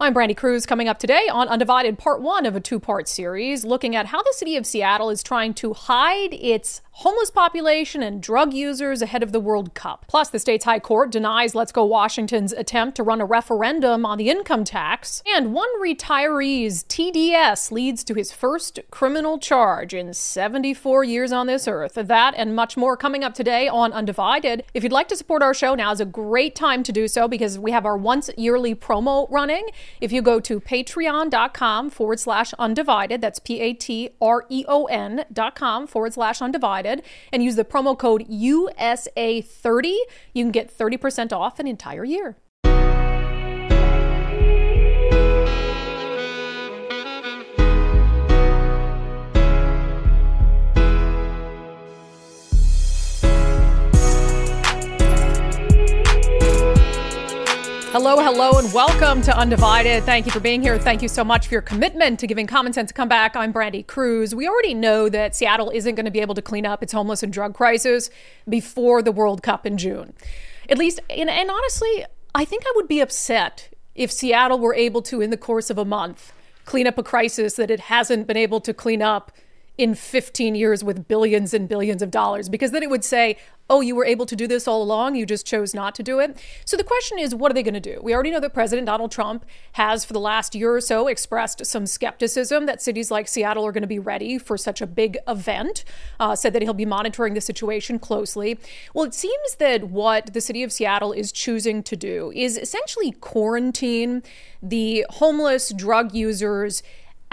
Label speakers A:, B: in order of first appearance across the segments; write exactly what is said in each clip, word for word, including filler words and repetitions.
A: I'm Brandy Cruz. Coming up today on Undivided, part one of a two-part series looking at how the city of Seattle is trying to hide its homeless population and drug users ahead of the World Cup. Plus, the state's high court denies Let's Go Washington's attempt to run a referendum on the income tax. And one retiree's T D S leads to his first criminal charge in seventy-four years on this earth. That and much more coming up today on Undivided. If you'd like to support our show, now is a great time to do so because we have our once yearly promo running. If you go to patreon.com forward slash undivided, that's P-A-T-R-E-O-N dot com forward slash undivided, and use the promo code U S A thirty, you can get thirty percent off an entire year. Hello, hello, and welcome to Undivided. Thank you for being here. Thank you so much for your commitment to giving common sense a comeback. I'm Brandy Cruz. We already know that Seattle isn't going to be able to clean up its homeless and drug crisis before the World Cup in June. At least, and, and honestly, I think I would be upset if Seattle were able to, in the course of a month, clean up a crisis that it hasn't been able to clean up in fifteen years with billions and billions of dollars, because then it would say, oh, you were able to do this all along, you just chose not to do it. So the question is, what are they going to do? We already know that President Donald Trump has, for the last year or so, expressed some skepticism that cities like Seattle are going to be ready for such a big event, uh, said that he'll be monitoring the situation closely. Well, it seems that what the city of Seattle is choosing to do is essentially quarantine the homeless drug users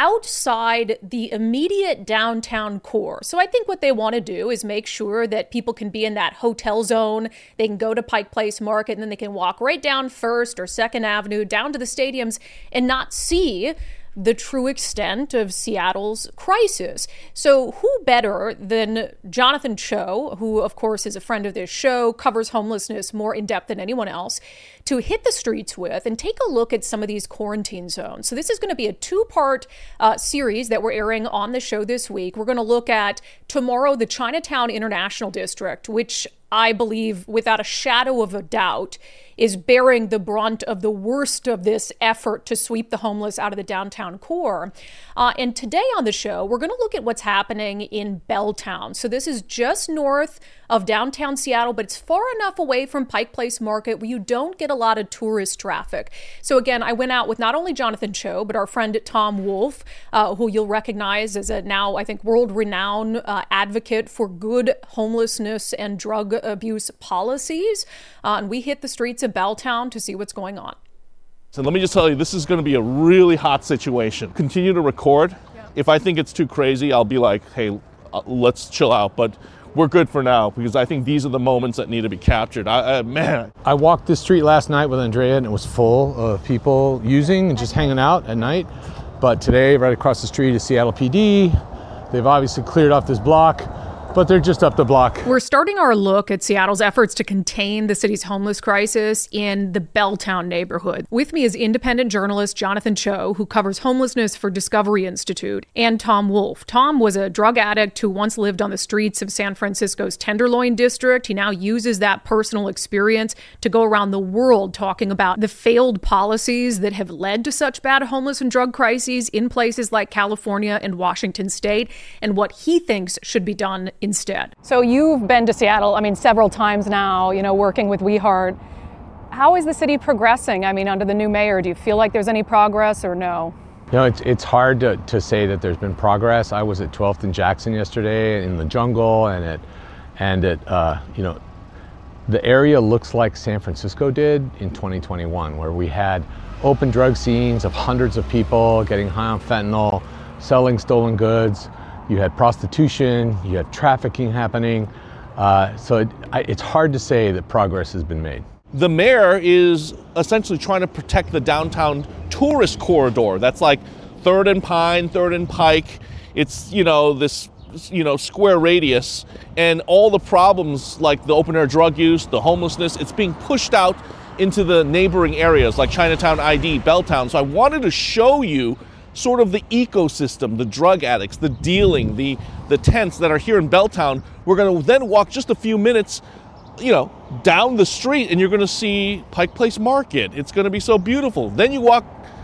A: outside the immediate downtown core. So I think what they want to do is make sure that people can be in that hotel zone. They can go to Pike Place Market, and then they can walk right down First or Second Avenue down to the stadiums and not see the true extent of Seattle's crisis. So who better than Jonathan Cho, who of course is a friend of this show, covers homelessness more in depth than anyone else, to hit the streets with and take a look at some of these quarantine zones. So this is going to be a two-part uh, series that we're airing on the show this week. We're going to look at tomorrow the Chinatown International District, which I believe without a shadow of a doubt is bearing the brunt of the worst of this effort to sweep the homeless out of the downtown core. Uh, and today on the show, we're going to look at what's happening in Belltown. So this is just north of downtown Seattle, but it's far enough away from Pike Place Market where you don't get a lot of tourist traffic. So again, I went out with not only Jonathan Cho, but our friend Tom Wolf, uh, who you'll recognize as a now, I think, world-renowned uh, advocate for good homelessness and drug abuse policies. Uh, and we hit the streets of Belltown to see what's going on.
B: So let me just tell you, this is going to be a really hot situation. Continue to record. Yeah. If I think it's too crazy, I'll be like, hey, uh, let's chill out. But we're good for now because I think these are the moments that need to be captured. I, I, man.
C: I walked this street last night with Andrea and it was full of people using and just hanging out at night. But today, right across the street is Seattle P D. They've obviously cleared off this block, but they're just up the block.
A: We're starting our look at Seattle's efforts to contain the city's homeless crisis in the Belltown neighborhood. With me is independent journalist Jonathan Cho, who covers homelessness for Discovery Institute, and Tom Wolf. Tom was a drug addict who once lived on the streets of San Francisco's Tenderloin district. He now uses that personal experience to go around the world talking about the failed policies that have led to such bad homeless and drug crises in places like California and Washington state, and what he thinks should be done instead. So you've been to Seattle, I mean, several times now, you know, working with We Heart. How is the city progressing? I mean, under the new mayor, do you feel like there's any progress or no?
C: You know, it's it's hard to, to say that there's been progress. I was at twelfth and Jackson yesterday in the jungle, and it, and it, uh, you know, the area looks like San Francisco did in twenty twenty-one, where we had open drug scenes of hundreds of people getting high on fentanyl, selling stolen goods. You had prostitution, you had trafficking happening. Uh, so it, I, it's hard to say that progress has been made.
B: The mayor is essentially trying to protect the downtown tourist corridor. That's like Third and Pine, Third and Pike. It's, you know, this, you know, square radius. And all the problems like the open air drug use, the homelessness, it's being pushed out into the neighboring areas like Chinatown I D, Belltown. So I wanted to show you sort of the ecosystem, the drug addicts, the dealing, the the tents that are here in Belltown. We're going to then walk just a few minutes, you know, down the street, and you're going to see Pike Place Market. It's going to be so beautiful. Then you walk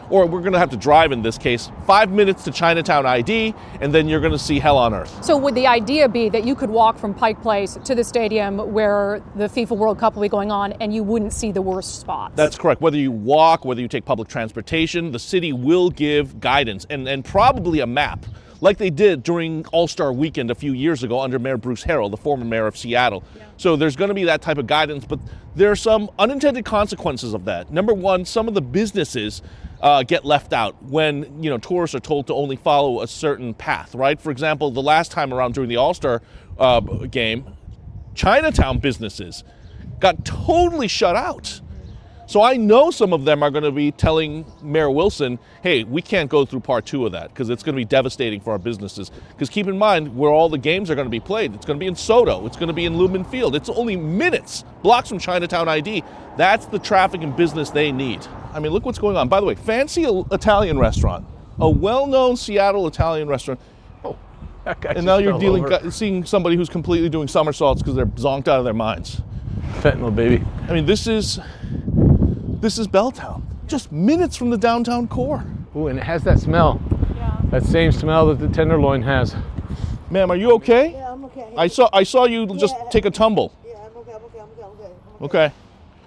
B: or we're going to have to drive in this case, five minutes to Chinatown I D, and then you're going to see hell on earth.
A: So would the idea be that you could walk from Pike Place to the stadium where the FIFA World Cup will be going on and you wouldn't see the worst spots?
B: That's correct. Whether you walk, whether you take public transportation, the city will give guidance and, and probably a map, like they did during All-Star Weekend a few years ago under Mayor Bruce Harrell, the former mayor of Seattle. Yeah. So there's going to be that type of guidance, but there are some unintended consequences of that. Number one, some of the businesses uh, get left out when, you know, tourists are told to only follow a certain path, right? For example, the last time around during the All-Star uh, game, Chinatown businesses got totally shut out. So I know some of them are going to be telling Mayor Wilson, hey, we can't go through part two of that because it's going to be devastating for our businesses. Because keep in mind where all the games are going to be played. It's going to be in Soto. It's going to be in Lumen Field. It's only minutes, blocks from Chinatown I D. That's the traffic and business they need. I mean, look what's going on. By the way, fancy Italian restaurant, a well-known Seattle Italian restaurant.
C: Oh, that guy
B: and now you're dealing,
C: over.
B: seeing somebody who's completely doing somersaults because they're zonked out of their minds.
C: Fentanyl, baby.
B: I mean, this is... This is Belltown, just minutes from the downtown core.
C: Ooh, and it has that smell. Yeah. That same smell that the Tenderloin has.
B: Ma'am, are you okay?
D: Yeah, I'm okay.
B: I saw I saw you just
D: yeah.
B: take a tumble.
D: Yeah, I'm okay, I'm okay, I'm okay, I'm okay. I'm
B: okay. Okay.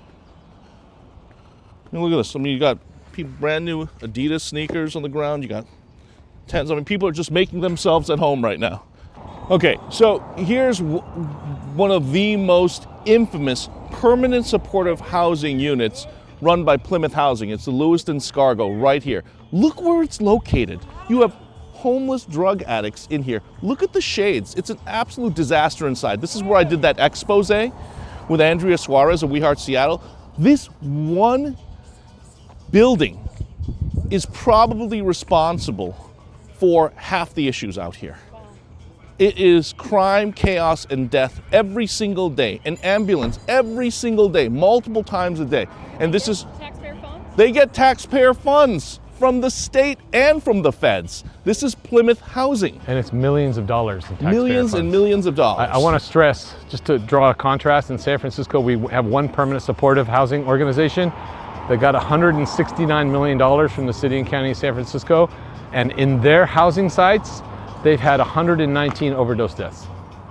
B: I mean, look at this. I mean, you got people, brand new Adidas sneakers on the ground. You got tents. I mean, people are just making themselves at home right now. Okay, so here's w- one of the most infamous permanent supportive housing units run by Plymouth Housing. It's the Lewiston Scargo right here. Look where it's located. You have homeless drug addicts in here. Look at the shades. It's an absolute disaster inside. This is where I did that expose with Andrea Suarez of We Heart Seattle. This one building is probably responsible for half the issues out here. It is crime, chaos, and death every single day. An ambulance every single day, multiple times a day. And this is...
A: Taxpayer funds?
B: They get taxpayer funds from the state and from the feds. This is Plymouth Housing.
C: And it's millions of dollars in taxpayer
B: Millions
C: funds.
B: and millions of dollars.
C: I, I want to stress, just to draw a contrast, in San Francisco, we have one permanent supportive housing organization that got one hundred sixty-nine million dollars from the city and county of San Francisco. And in their housing sites, they've had one hundred nineteen overdose deaths.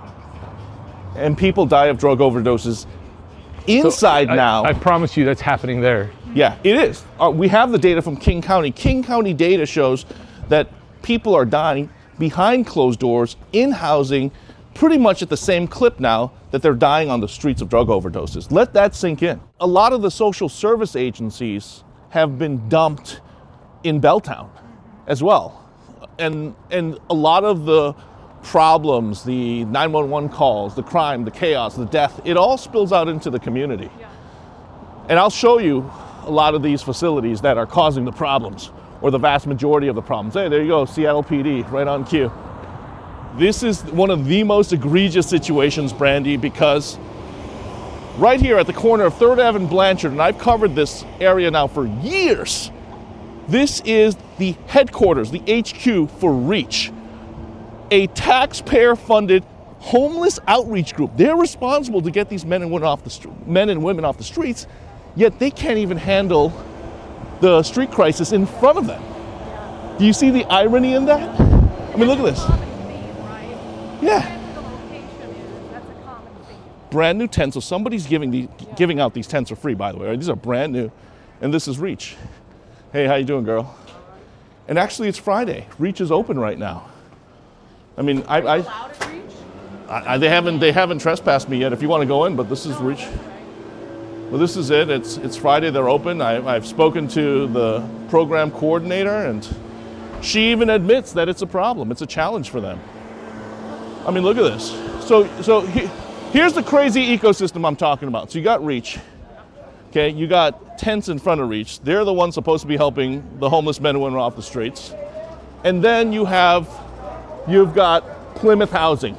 B: And people die of drug overdoses inside
C: so I,
B: now.
C: I promise you that's happening there.
B: Yeah, it is. Uh, we have the data from King County. King County data shows that people are dying behind closed doors in housing pretty much at the same clip now that they're dying on the streets of drug overdoses. Let that sink in. A lot of the social service agencies have been dumped in Belltown as well. And and a lot of the problems, the nine one one calls, the crime, the chaos, the death, it all spills out into the community. Yeah. And I'll show you a lot of these facilities that are causing the problems, or the vast majority of the problems. Hey, there you go, Seattle P D, right on cue. This is one of the most egregious situations, Brandy, because right here at the corner of third Avenue and Blanchard, and I've covered this area now for years, this is the headquarters, the H Q for REACH, a taxpayer-funded homeless outreach group. They're responsible to get these men and women off the st- men and women off the streets, yet they can't even handle the street crisis in front of them. Do you see the irony in that? I mean, look at this. Yeah. Brand new tents. So somebody's giving the giving out these tents for free, by the way. Right? These are brand new, and this is REACH. Hey, how you doing, girl? And actually, it's Friday. REACH is open right now. I mean, I, I, I, I they haven't they haven't trespassed me yet. If you want to go in, but this is REACH. Well, this is it. It's it's Friday. They're open. I, I've spoken to the program coordinator, and she even admits that it's a problem. It's a challenge for them. I mean, look at this. So so he, here's the crazy ecosystem I'm talking about. So you got REACH. Okay, you got tents in front of REACH. They're the ones supposed to be helping the homeless men and women off the streets. And then you have, you've got Plymouth Housing.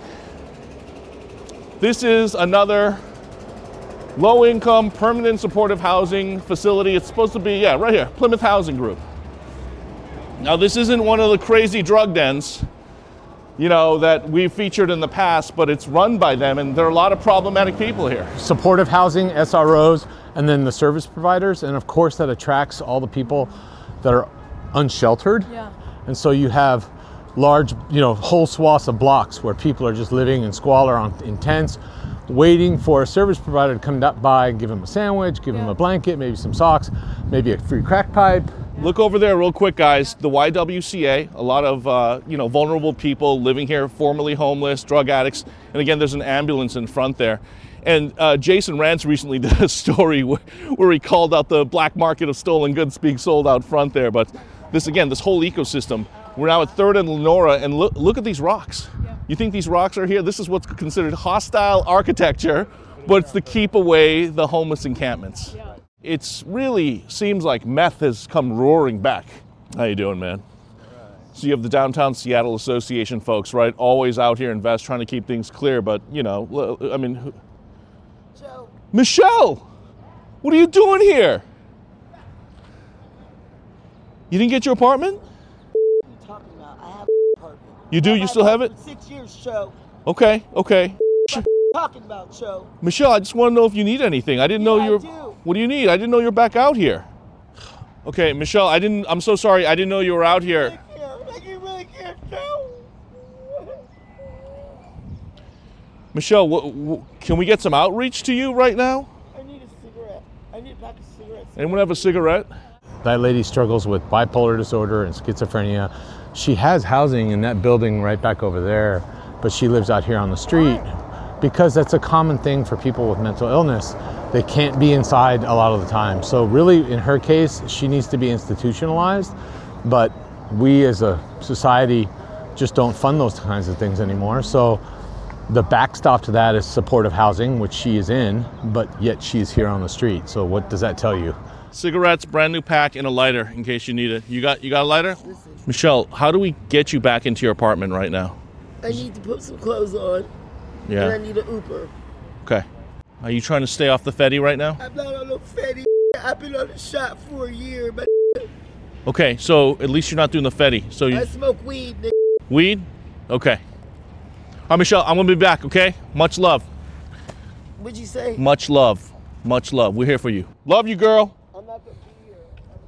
B: This is another low-income, permanent supportive housing facility. It's supposed to be, yeah, right here, Plymouth Housing Group. Now, this isn't one of the crazy drug dens, you know, that we've featured in the past, but it's run by them, and there are a lot of problematic people here.
C: Supportive housing, S R Os, and then the service providers, and of course that attracts all the people that are unsheltered.
A: Yeah.
C: And so you have large, you know, whole swaths of blocks where people are just living in squalor on, in tents, waiting for a service provider to come by and give them a sandwich, give
A: Yeah.
C: them a blanket, maybe some socks, maybe a free crack pipe.
B: Look over there real quick, guys. The Y W C A, a lot of, uh, you know, vulnerable people living here, formerly homeless, drug addicts. And again, there's an ambulance in front there. And uh, Jason Rantz recently did a story where, where he called out the black market of stolen goods being sold out front there. But this, again, this whole ecosystem. We're now at third and Lenora, and look, look at these rocks. Yeah. You think these rocks are here? This is what's considered hostile architecture, but it's to keep away the homeless encampments. Yeah. It's really seems like meth has come roaring back. How you doing, man? So you have the Downtown Seattle Association folks, right? Always out here in vests trying to keep things clear, but, you know, I mean... Who...
D: Joe.
B: Michelle! What are you doing here? You didn't get your apartment?
D: What are you talking about? I have an apartment.
B: You do?
D: I've
B: You
D: had
B: still have it?
D: for Six years, Joe.
B: Okay, okay.
D: What are you talking about, Joe?
B: Michelle, I just want to know if you need anything. I didn't know
D: Yeah,
B: you were...
D: I do.
B: What do you need? I didn't know you were back out here. Okay, Michelle, I didn't... I'm so sorry. I didn't know you were out here.
D: I can't. I can't really can't, Joe.
B: Michelle, wh- wh- can we get some outreach to you right now?
D: I need a cigarette. I need a pack of cigarettes.
B: Anyone have a cigarette?
C: That lady struggles with bipolar disorder and schizophrenia. She has housing in that building right back over there, but she lives out here on the street because that's a common thing for people with mental illness. They can't be inside a lot of the time. So really, in her case, she needs to be institutionalized, but we as a society just don't fund those kinds of things anymore. So the backstop to that is supportive housing, which she is in, but yet she's here on the street. So what does that tell you?
B: Cigarettes, brand new pack, and a lighter in case you need it. You got you got a lighter? Michelle, how do we get you back into your apartment right now?
D: I need to put some clothes on. And I
B: Yeah.
D: need an Uber.
B: Okay. Are you trying to stay off the Fetty right now?
D: I'm not on no fatty. I've been on the shop for a year, but
B: Okay, so at least you're not doing the Fetty. So
D: I
B: you
D: smoke weed, nigga.
B: weed? Okay. All right, Michelle, I'm gonna be back, okay? Much love.
D: What'd you say?
B: Much love. Much love. We're here for you. Love you, girl.
D: I'm not gonna be here.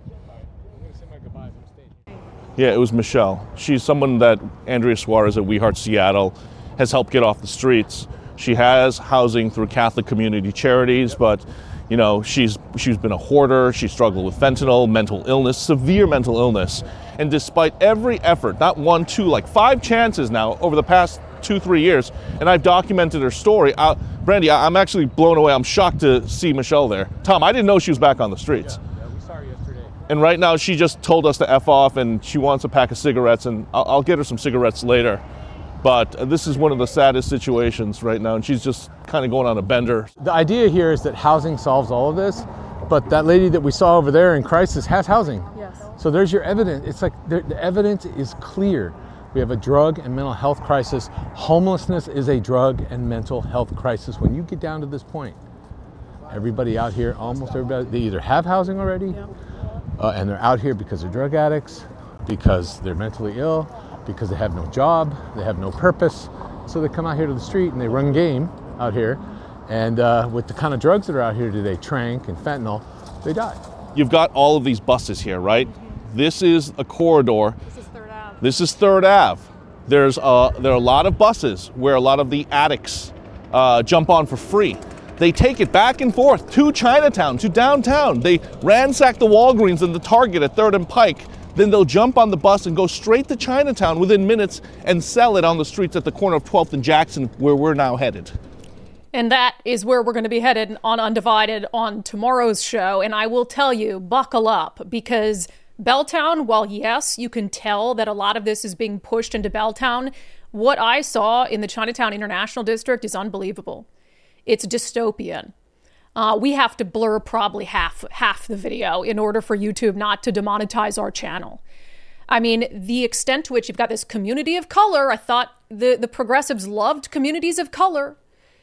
B: Yeah, it was Michelle. She's someone that Andrea Suarez at We Heart Seattle has helped get off the streets. She has housing through Catholic Community Charities, but you know, she's she's been a hoarder. She struggled with fentanyl, mental illness, severe mental illness. And despite every effort, not one, two, like five chances now over the past two, three years, and I've documented her story. Uh, Brandy, I, I'm actually blown away. I'm shocked to see Michelle there. Tom, I didn't know she was back on the streets.
C: Yeah, we saw her yesterday.
B: And right now, she just told us to F off, and she wants a pack of cigarettes, and I'll, I'll get her some cigarettes later. But uh, this is one of the saddest situations right now, and she's just kind of going on a bender.
C: The idea here is that housing solves all of this, but that lady that we saw over there in crisis has housing.
A: Yes.
C: So there's your evidence. It's like the, the evidence is clear. We have a drug and mental health crisis. Homelessness is a drug and mental health crisis. When you get down to this point, everybody out here, almost everybody, they either have housing already,
A: Yeah.
C: uh, and they're out here because they're drug addicts, because they're mentally ill, because they have no job, they have no purpose. So they come out here to the street and they run game out here. And uh, with the kind of drugs that are out here today, tranq and fentanyl, they die.
B: You've got all of these buses here, right? This is a corridor.
A: This is Third Ave.
B: This is Third Ave. There's uh, there are a lot of buses where a lot of the addicts uh, jump on for free. They take it back and forth to Chinatown, to downtown. They ransack the Walgreens and the Target at Third and Pike. Then they'll jump on the bus and go straight to Chinatown within minutes and sell it on the streets at the corner of twelfth and Jackson, where we're now headed.
A: And that is where we're going to be headed on Undivided on tomorrow's show. And I will tell you, buckle up, because Belltown, while yes, you can tell that a lot of this is being pushed into Belltown, what I saw in the Chinatown International District is unbelievable. It's dystopian. Uh, we have to blur probably half half the video in order for YouTube not to demonetize our channel. I mean, the extent to which you've got this community of color, I thought the, the progressives loved communities of color.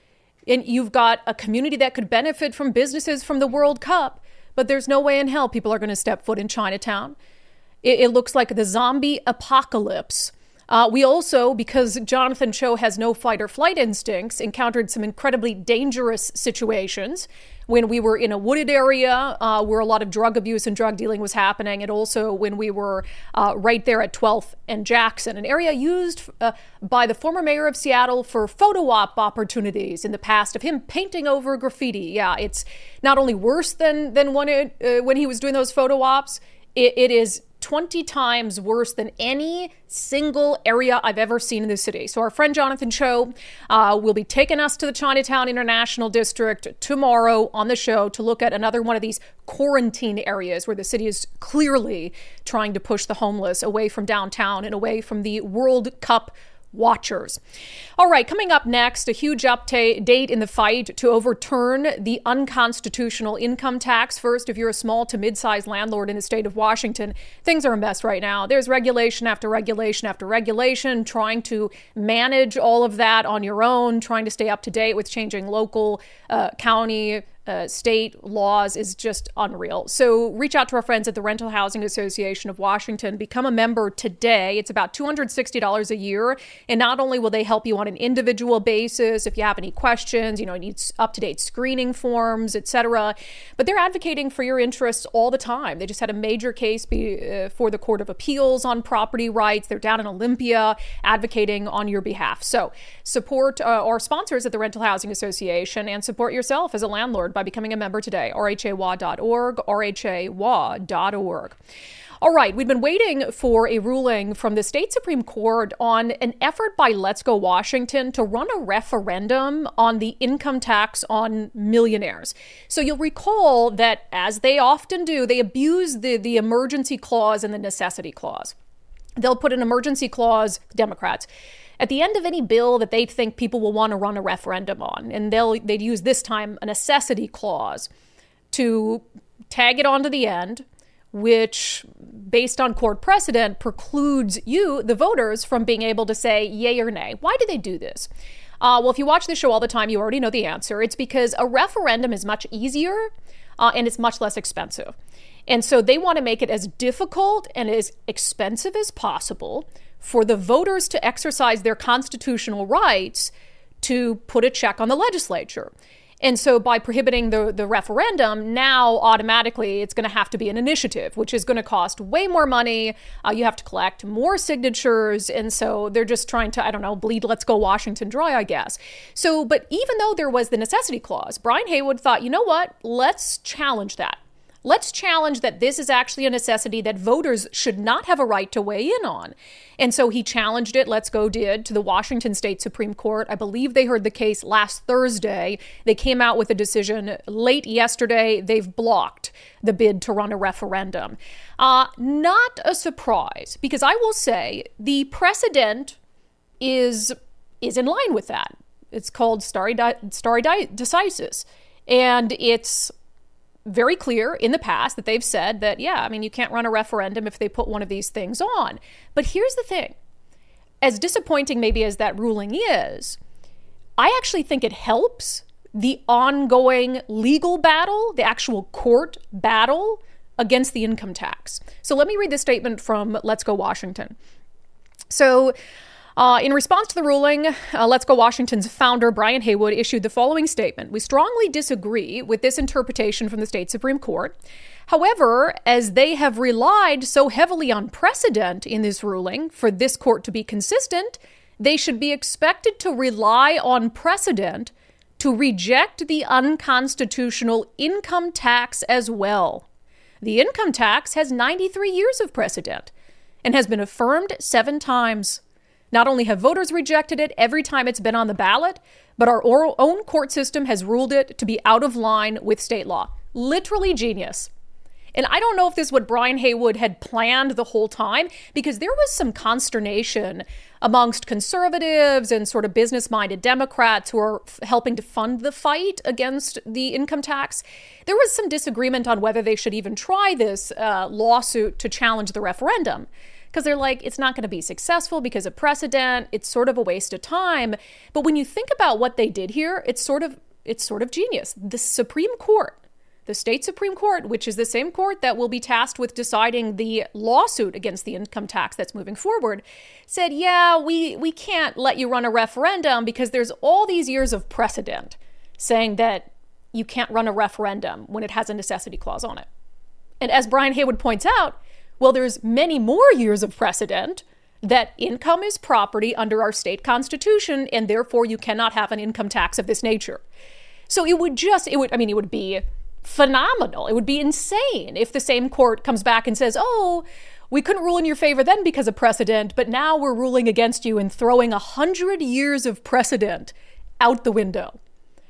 A: And you've got a community that could benefit from businesses from the World Cup, but there's no way in hell people are going to step foot in Chinatown. It, it looks like the zombie apocalypse. Uh, we also, because Jonathan Cho has no fight or flight instincts, encountered some incredibly dangerous situations when we were in a wooded area uh, where a lot of drug abuse and drug dealing was happening, and also when we were uh, right there at twelfth and Jackson, an area used uh, by the former mayor of Seattle for photo op opportunities in the past of him painting over graffiti. Yeah, it's not only worse than, than when, it, uh, when he was doing those photo ops, it, it is twenty times worse than any single area I've ever seen in the city. So our friend Jonathan Cho uh, will be taking us to the Chinatown International District tomorrow on the show to look at another one of these quarantine areas where the city is clearly trying to push the homeless away from downtown and away from the World Cup watchers. All right, coming up next, a huge update in the fight to overturn the unconstitutional income tax. First, if you're a small to mid-sized landlord in the state of Washington, things are a mess right now. There's regulation after regulation after regulation, trying to manage all of that on your own, trying to stay up to date with changing local, uh, county, Uh, state laws is just unreal. So reach out to our friends at the Rental Housing Association of Washington. Become a member today. It's about two hundred sixty dollars a year. And not only will they help you on an individual basis if you have any questions, you know, need up-to-date screening forms, et cetera, but they're advocating for your interests all the time. They just had a major case be, uh, for the Court of Appeals on property rights. They're down in Olympia advocating on your behalf. So support uh, our sponsors at the Rental Housing Association and support yourself as a landlord by becoming a member today. R H A W A dot org, R H A W A dot org. All right, we've been waiting for a ruling from the state Supreme Court on an effort by Let's Go Washington to run a referendum on the income tax on millionaires. So you'll recall that, as they often do, they abuse the, the emergency clause and the necessity clause. They'll put an emergency clause, Democrats, at the end of any bill that they think people will want to run a referendum on. And they'll, they'd use this time a necessity clause to tag it onto the end, which, based on court precedent, precludes you, the voters, from being able to say yay or nay. Why do they do this? Uh, well, if you watch this show all the time, you already know the answer. It's because a referendum is much easier uh, and it's much less expensive. And so they want to make it as difficult and as expensive as possible for the voters to exercise their constitutional rights to put a check on the legislature. And so by prohibiting the, the referendum, now automatically it's going to have to be an initiative, which is going to cost way more money. Uh, you have to collect more signatures. And so they're just trying to, I don't know, bleed Let's Go Washington dry, I guess. So, but even though there was the necessity clause, Brian Haywood thought, you know what, let's challenge that. Let's challenge that this is actually a necessity that voters should not have a right to weigh in on. And so he challenged it, Let's Go did, to the Washington State Supreme Court. I believe they heard the case last Thursday. They came out with a decision late yesterday. They've blocked the bid to run a referendum. Uh, not a surprise, because I will say the precedent is, is in line with that. It's called stare, stare decisis. And it's very clear in the past that they've said that, yeah, I mean, you can't run a referendum if they put one of these things on. But here's the thing. As disappointing maybe as that ruling is, I actually think it helps the ongoing legal battle, the actual court battle against the income tax. So let me read this statement from Let's Go Washington. So Uh, in response to the ruling, uh, Let's Go Washington's founder, Brian Haywood, issued the following statement. We strongly disagree with this interpretation from the state Supreme Court. However, as they have relied so heavily on precedent in this ruling for this court to be consistent, they should be expected to rely on precedent to reject the unconstitutional income tax as well. The income tax has ninety-three years of precedent and has been affirmed seven times. Not only have voters rejected it every time it's been on the ballot, but our own court system has ruled it to be out of line with state law. Literally genius. And I don't know if this is what Brian Haywood had planned the whole time, because there was some consternation amongst conservatives and sort of business-minded Democrats who are f- helping to fund the fight against the income tax. There was some disagreement on whether they should even try this uh, lawsuit to challenge the referendum. Because they're like, it's not going to be successful because of precedent. It's sort of a waste of time. But when you think about what they did here, it's sort of it's sort of genius. The Supreme Court, the state Supreme Court, which is the same court that will be tasked with deciding the lawsuit against the income tax that's moving forward, said, yeah, we, we can't let you run a referendum because there's all these years of precedent saying that you can't run a referendum when it has a necessity clause on it. And as Brian Haywood points out, well, there's many more years of precedent that income is property under our state constitution, and therefore you cannot have an income tax of this nature. So it would just, it would, I mean, it would be phenomenal. It would be insane if the same court comes back and says, oh, we couldn't rule in your favor then because of precedent, but now we're ruling against you and throwing a hundred years of precedent out the window.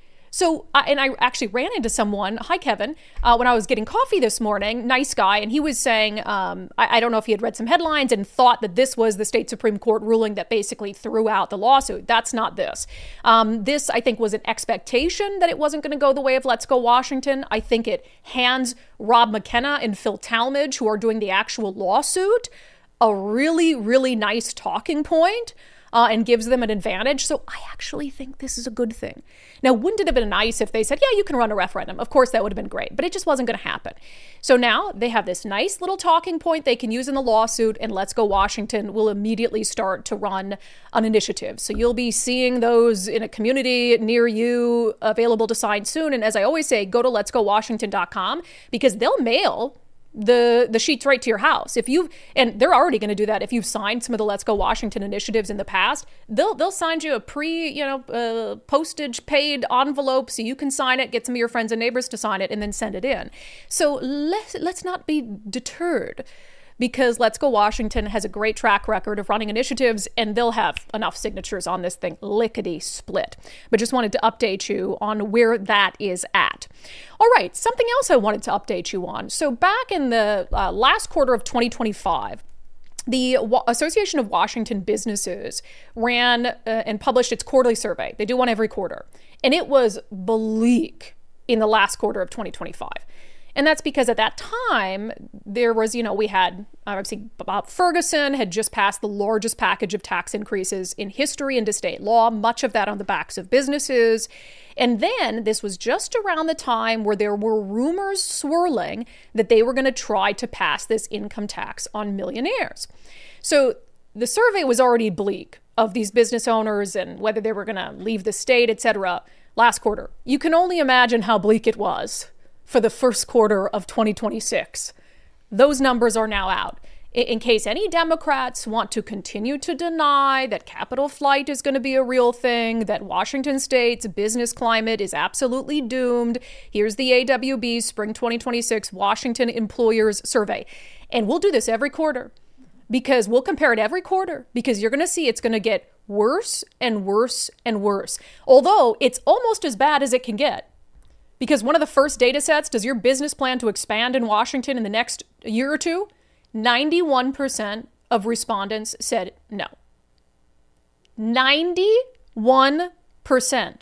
A: So, uh, and I actually ran into someone, hi, Kevin, uh, when I was getting coffee this morning, nice guy, and he was saying, um, I, I don't know if he had read some headlines and thought that this was the state Supreme Court ruling that basically threw out the lawsuit. That's not this. Um, this, I think, was an expectation that it wasn't going to go the way of Let's Go Washington. I think it hands Rob McKenna and Phil Talmadge, who are doing the actual lawsuit, a really, really nice talking point. Uh, and gives them an advantage. So I actually think this is a good thing. Now, wouldn't it have been nice if they said, yeah, you can run a referendum? Of course, that would have been great, but it just wasn't going to happen. So now they have this nice little talking point they can use in the lawsuit, and Let's Go Washington will immediately start to run an initiative. So you'll be seeing those in a community near you available to sign soon. And as I always say, go to lets go washington dot com because they'll mail the the sheets right to your house. If you've, and they're already going to do that. If you've signed some of the Let's Go Washington initiatives in the past, they'll they'll send you a pre, you know, uh, postage paid envelope so you can sign it, get some of your friends and neighbors to sign it, and then send it in. So let's let's not be deterred, because Let's Go Washington has a great track record of running initiatives, and they'll have enough signatures on this thing lickety split. But just wanted to update you on where that is at. All right, something else I wanted to update you on. So back in the uh, last quarter of twenty twenty-five, the w- Association of Washington Businesses ran uh, and published its quarterly survey. They do one every quarter. And it was bleak in the last quarter of twenty twenty-five. And that's because at that time, there was, you know, we had, obviously, Bob Ferguson had just passed the largest package of tax increases in history into state law, much of that on the backs of businesses. And then this was just around the time where there were rumors swirling that they were going to try to pass this income tax on millionaires. So the survey was already bleak of these business owners and whether they were going to leave the state, et cetera, last quarter. You can only imagine how bleak it was for the first quarter of twenty twenty-six. Those numbers are now out. In case any Democrats want to continue to deny that capital flight is going to be a real thing, that Washington State's business climate is absolutely doomed, here's the A W B Spring twenty twenty-six Washington Employers Survey. And we'll do this every quarter because we'll compare it every quarter because you're going to see it's going to get worse and worse and worse. Although it's almost as bad as it can get. Because one of the first data sets, does your business plan to expand in Washington in the next year or two? ninety-one percent of respondents said no. ninety-one percent.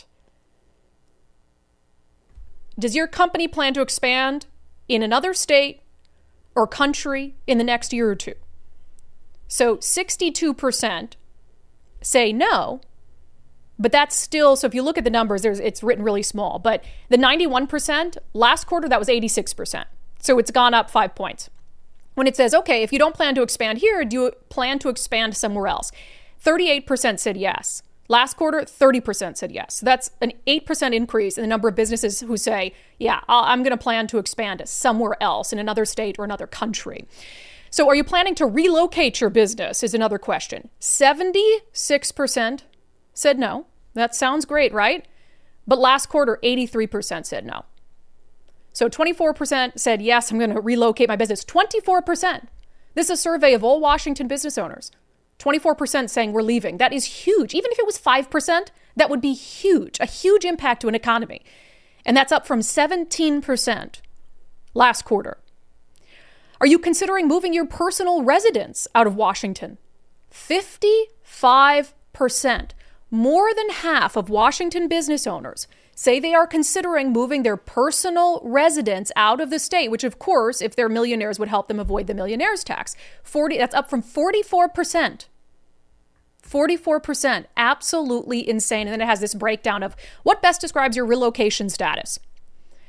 A: Does your company plan to expand in another state or country in the next year or two? So sixty-two percent say no. But that's still, so if you look at the numbers, there's, it's written really small. But the ninety-one percent, last quarter, that was eighty-six percent. So it's gone up five points. When it says, okay, if you don't plan to expand here, do you plan to expand somewhere else? thirty-eight percent said yes. Last quarter, thirty percent said yes. So that's an eight percent increase in the number of businesses who say, yeah, I'm going to plan to expand somewhere else in another state or another country. So are you planning to relocate your business is another question. seventy-six percent said no. That sounds great, right? But last quarter, eighty-three percent said no. So twenty-four percent said, yes, I'm going to relocate my business. twenty-four percent. This is a survey of all Washington business owners. twenty-four percent saying we're leaving. That is huge. Even if it was five percent, that would be huge, a huge impact to an economy. And that's up from seventeen percent last quarter. Are you considering moving your personal residence out of Washington? fifty-five percent. More than half of Washington business owners say they are considering moving their personal residence out of the state, which of course, if they're millionaires, would help them avoid the millionaire's tax. forty, that's up from forty-four percent. forty-four percent, absolutely insane. And then it has this breakdown of what best describes your relocation status.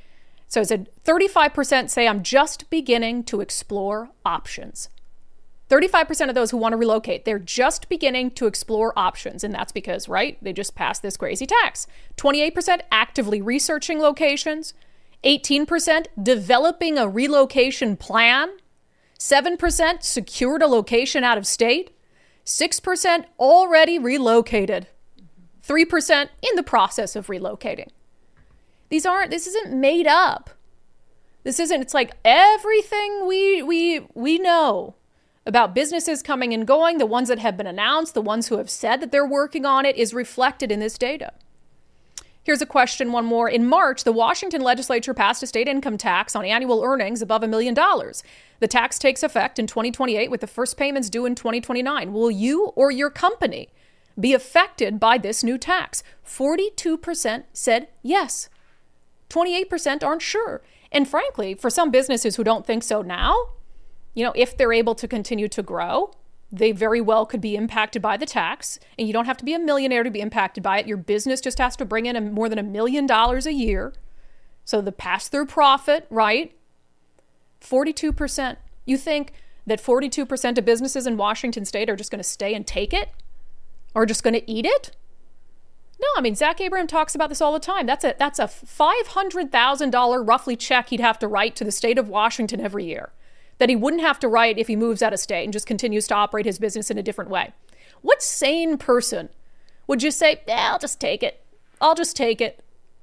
A: So it said thirty-five percent say I'm just beginning to explore options. thirty-five percent of those who want to relocate, they're just beginning to explore options. And that's because, right, they just passed this crazy tax. twenty-eight percent actively researching locations. eighteen percent developing a relocation plan. seven percent secured a location out of state. six percent already relocated. three percent in the process of relocating. These aren't, this isn't made up. This isn't, it's like everything we we we know about businesses coming and going, the ones that have been announced, the ones who have said that they're working on it, is reflected in this data. Here's a question, one more. In March, the Washington legislature passed a state income tax on annual earnings above a million dollars. The tax takes effect in twenty twenty-eight with the first payments due in twenty twenty-nine. Will you or your company be affected by this new tax? forty-two percent said yes. twenty-eight percent aren't sure. And frankly, for some businesses who don't think so now, you know, if they're able to continue to grow, they very well could be impacted by the tax. And you don't have to be a millionaire to be impacted by it. Your business just has to bring in a, more than a million dollars a year. So the pass-through profit, right? forty-two percent. You think that forty-two percent of businesses in Washington state are just going to stay and take it? Or just going to eat it? No, I mean, Zach Abraham talks about this all the time. That's a that's a five hundred thousand dollars roughly check he'd have to write to the state of Washington every year that he wouldn't have to write if he moves out of state and just continues to operate his business in a different way. What sane person would just say, yeah, I'll just take it. I'll just take it.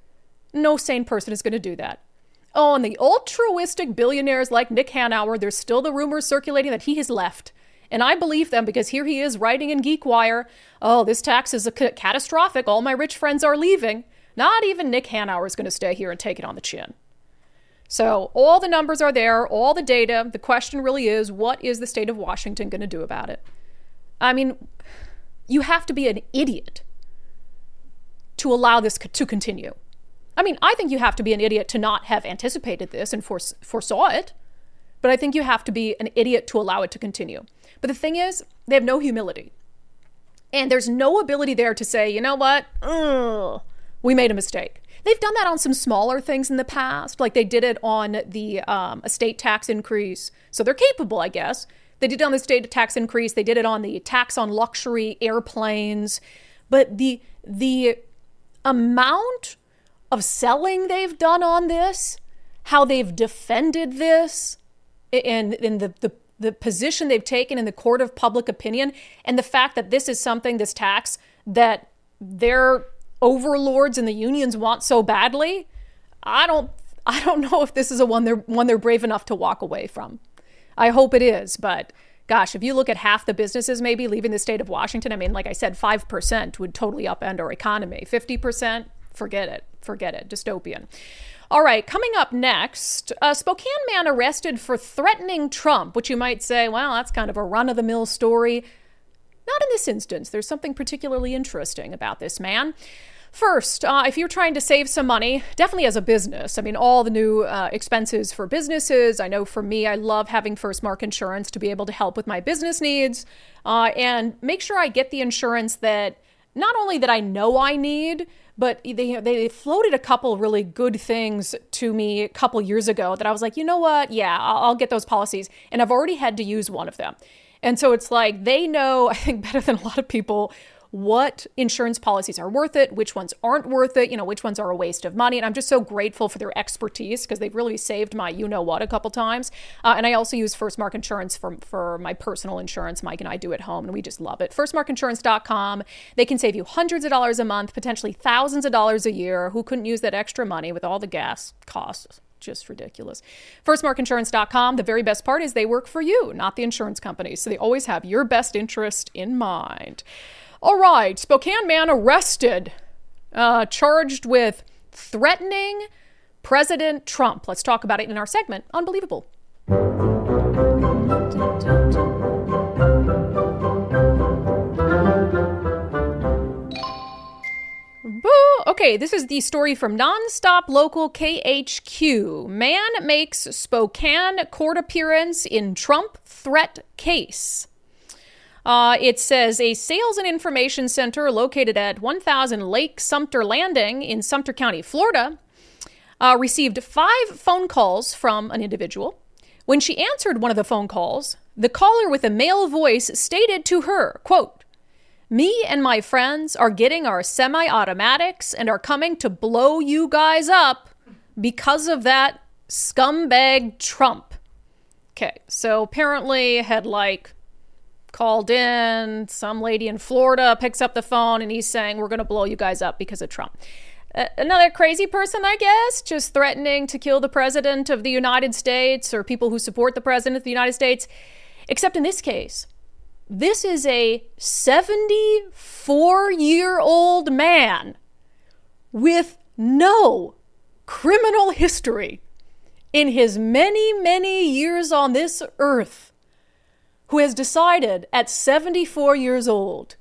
A: No sane person is going to do that. Oh, and the altruistic billionaires like Nick Hanauer, there's still the rumors circulating that he has left. And I believe them because here he is writing in GeekWire, oh, this tax is a c- catastrophic. All my rich friends are leaving. Not even Nick Hanauer is going to stay here and take it on the chin. So all the numbers are there, all the data. The question really is, what is the state of Washington going to do about it? I mean, you have to be an idiot to allow this co- to continue. I mean, I think you have to be an idiot to not have anticipated this and fore- foresaw it. But I think you have to be an idiot to allow it to continue. But the thing is, they have no humility. And there's no ability there to say, you know what? Ugh, we made a mistake. They've done that on some smaller things in the past. Like they did it on the um, estate tax increase. So they're capable, I guess. They did it on the estate tax increase. They did it on the tax on luxury airplanes. But the the amount of selling they've done on this, how they've defended this, and in the, the the position they've taken in the court of public opinion, and the fact that this is something, this tax, that their overlords and the unions want so badly, I don't I don't know if this is a one they're one they're brave enough to walk away from. I hope it is, but gosh, if you look at half the businesses maybe leaving the state of Washington, I mean, like I said, five percent would totally upend our economy. fifty percent, forget it, forget it, dystopian. All right, coming up next, a Spokane man arrested for threatening Trump, which you might say, well, that's kind of a run-of-the-mill story. Not in this instance. There's something particularly interesting about this man. First, uh, if you're trying to save some money, definitely as a business. I mean, all the new uh, expenses for businesses. I know for me, I love having First Mark Insurance to be able to help with my business needs uh, and make sure I get the insurance that not only that I know I need, but they they floated a couple really good things to me a couple years ago that I was like, you know what? Yeah, I'll, I'll get those policies. And I've already had to use one of them. And so it's like they know, I think, better than a lot of people, what insurance policies are worth it, which ones aren't worth it, you know, which ones are a waste of money. And I'm just so grateful for their expertise because they've really saved my you-know-what a couple times. Uh, and I also use First Mark Insurance for, for my personal insurance. Mike and I do at home, and we just love it. first mark insurance dot com. They can save you hundreds of dollars a month, potentially thousands of dollars a year. Who couldn't use that extra money with all the gas costs? Just ridiculous. first mark insurance dot com. The very best part is they work for you, not the insurance companies. So they always have your best interest in mind. All right, Spokane man arrested, uh, charged with threatening President Trump. Let's talk about it in our segment, Unbelievable. Okay, this is the story from Nonstop Local K H Q. Man makes Spokane court appearance in Trump threat case. Uh, it says a sales and information center located at one thousand Lake Sumter Landing in Sumter County, Florida, uh, received five phone calls from an individual. When she answered one of the phone calls, the caller with a male voice stated to her, quote, "Me and my friends are getting our semi-automatics and are coming to blow you guys up because of that scumbag Trump." Okay, so apparently had like called in, some lady in Florida picks up the phone and he's saying, "We're going to blow you guys up because of Trump." Uh, another crazy person, I guess, just threatening to kill the president of the United States or people who support the president of the United States. Except in this case, this is a seventy-four-year-old man with no criminal history in his many, many years on this earth, who has decided at seventy-four years old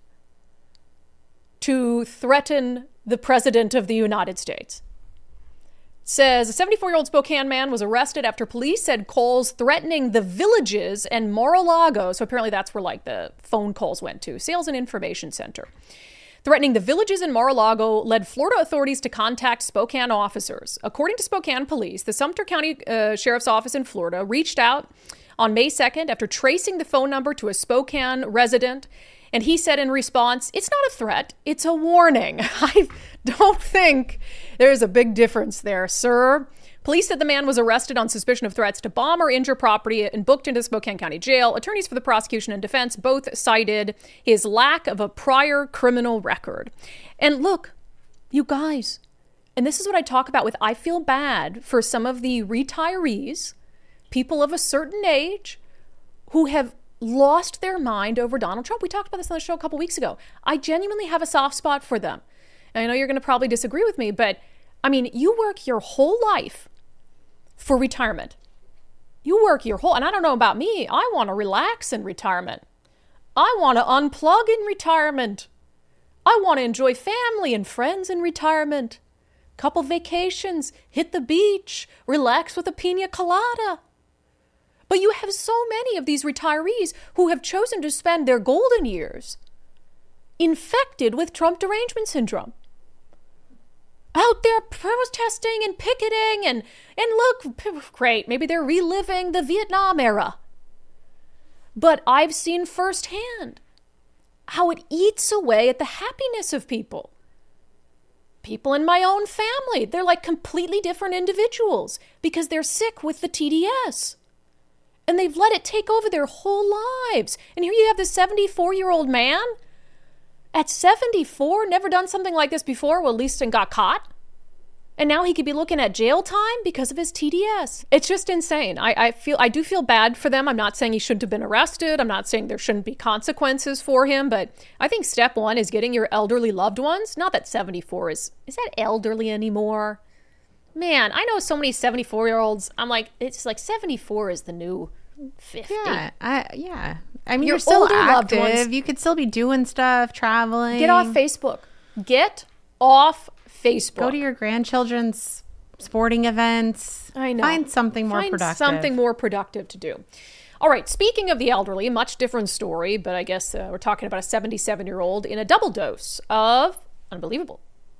A: to threaten the president of the United States. It says a seventy-four-year-old Spokane man was arrested after police said calls threatening the Villages and Mar-a-Lago, so apparently that's where like the phone calls went to, Sales and Information Center. Threatening the Villages in Mar-a-Lago led Florida authorities to contact Spokane officers. According to Spokane police, the Sumter County uh, Sheriff's Office in Florida reached out on May second after tracing the phone number to a Spokane resident. And he said in response, "It's not a threat, it's a warning." I don't think there's a big difference there, sir. Police said the man was arrested on suspicion of threats to bomb or injure property and booked into Spokane County Jail. Attorneys for the prosecution and defense both cited his lack of a prior criminal record. And look, you guys, and this is what I talk about with, I feel bad for some of the retirees, people of a certain age who have lost their mind over Donald Trump. We talked about this on the show a couple weeks ago. I genuinely have a soft spot for them. And I know you're going to probably disagree with me, but I mean, you work your whole life for retirement. You work your whole, and I don't know about me, I want to relax in retirement. I want to unplug in retirement. I want to enjoy family and friends in retirement. Couple vacations, hit the beach, relax with a pina colada. But you have so many of these retirees who have chosen to spend their golden years infected with Trump derangement syndrome. Out there protesting and picketing and, and look, great, maybe they're reliving the Vietnam era. But I've seen firsthand how it eats away at the happiness of people. People in my own family, they're like completely different individuals because they're sick with the T D S. And they've let it take over their whole lives. And here you have this seventy-four-year-old man at seventy-four, never done something like this before, well, at least and got caught. And now he could be looking at jail time because of his T D S. It's just insane. I, I feel I do feel bad for them. I'm not saying he shouldn't have been arrested. I'm not saying there shouldn't be consequences for him. But I think step one is getting your elderly loved ones. Not that seventy-four is, is that elderly anymore? Man, I know so many seventy-four-year-olds. I'm like, it's like seventy-four is the new fifty.
E: Yeah, I, yeah. I mean,
A: Your
E: you're still
A: older loved ones-
E: active. You could still be doing stuff, traveling.
A: Get off Facebook. Get off Facebook.
E: Go to your grandchildren's sporting events.
A: I know.
E: Find something more
A: Find
E: productive.
A: something more productive to do. All right, speaking of the elderly, much different story, but I guess uh, we're talking about a seventy-seven-year-old in a double dose of unbelievable.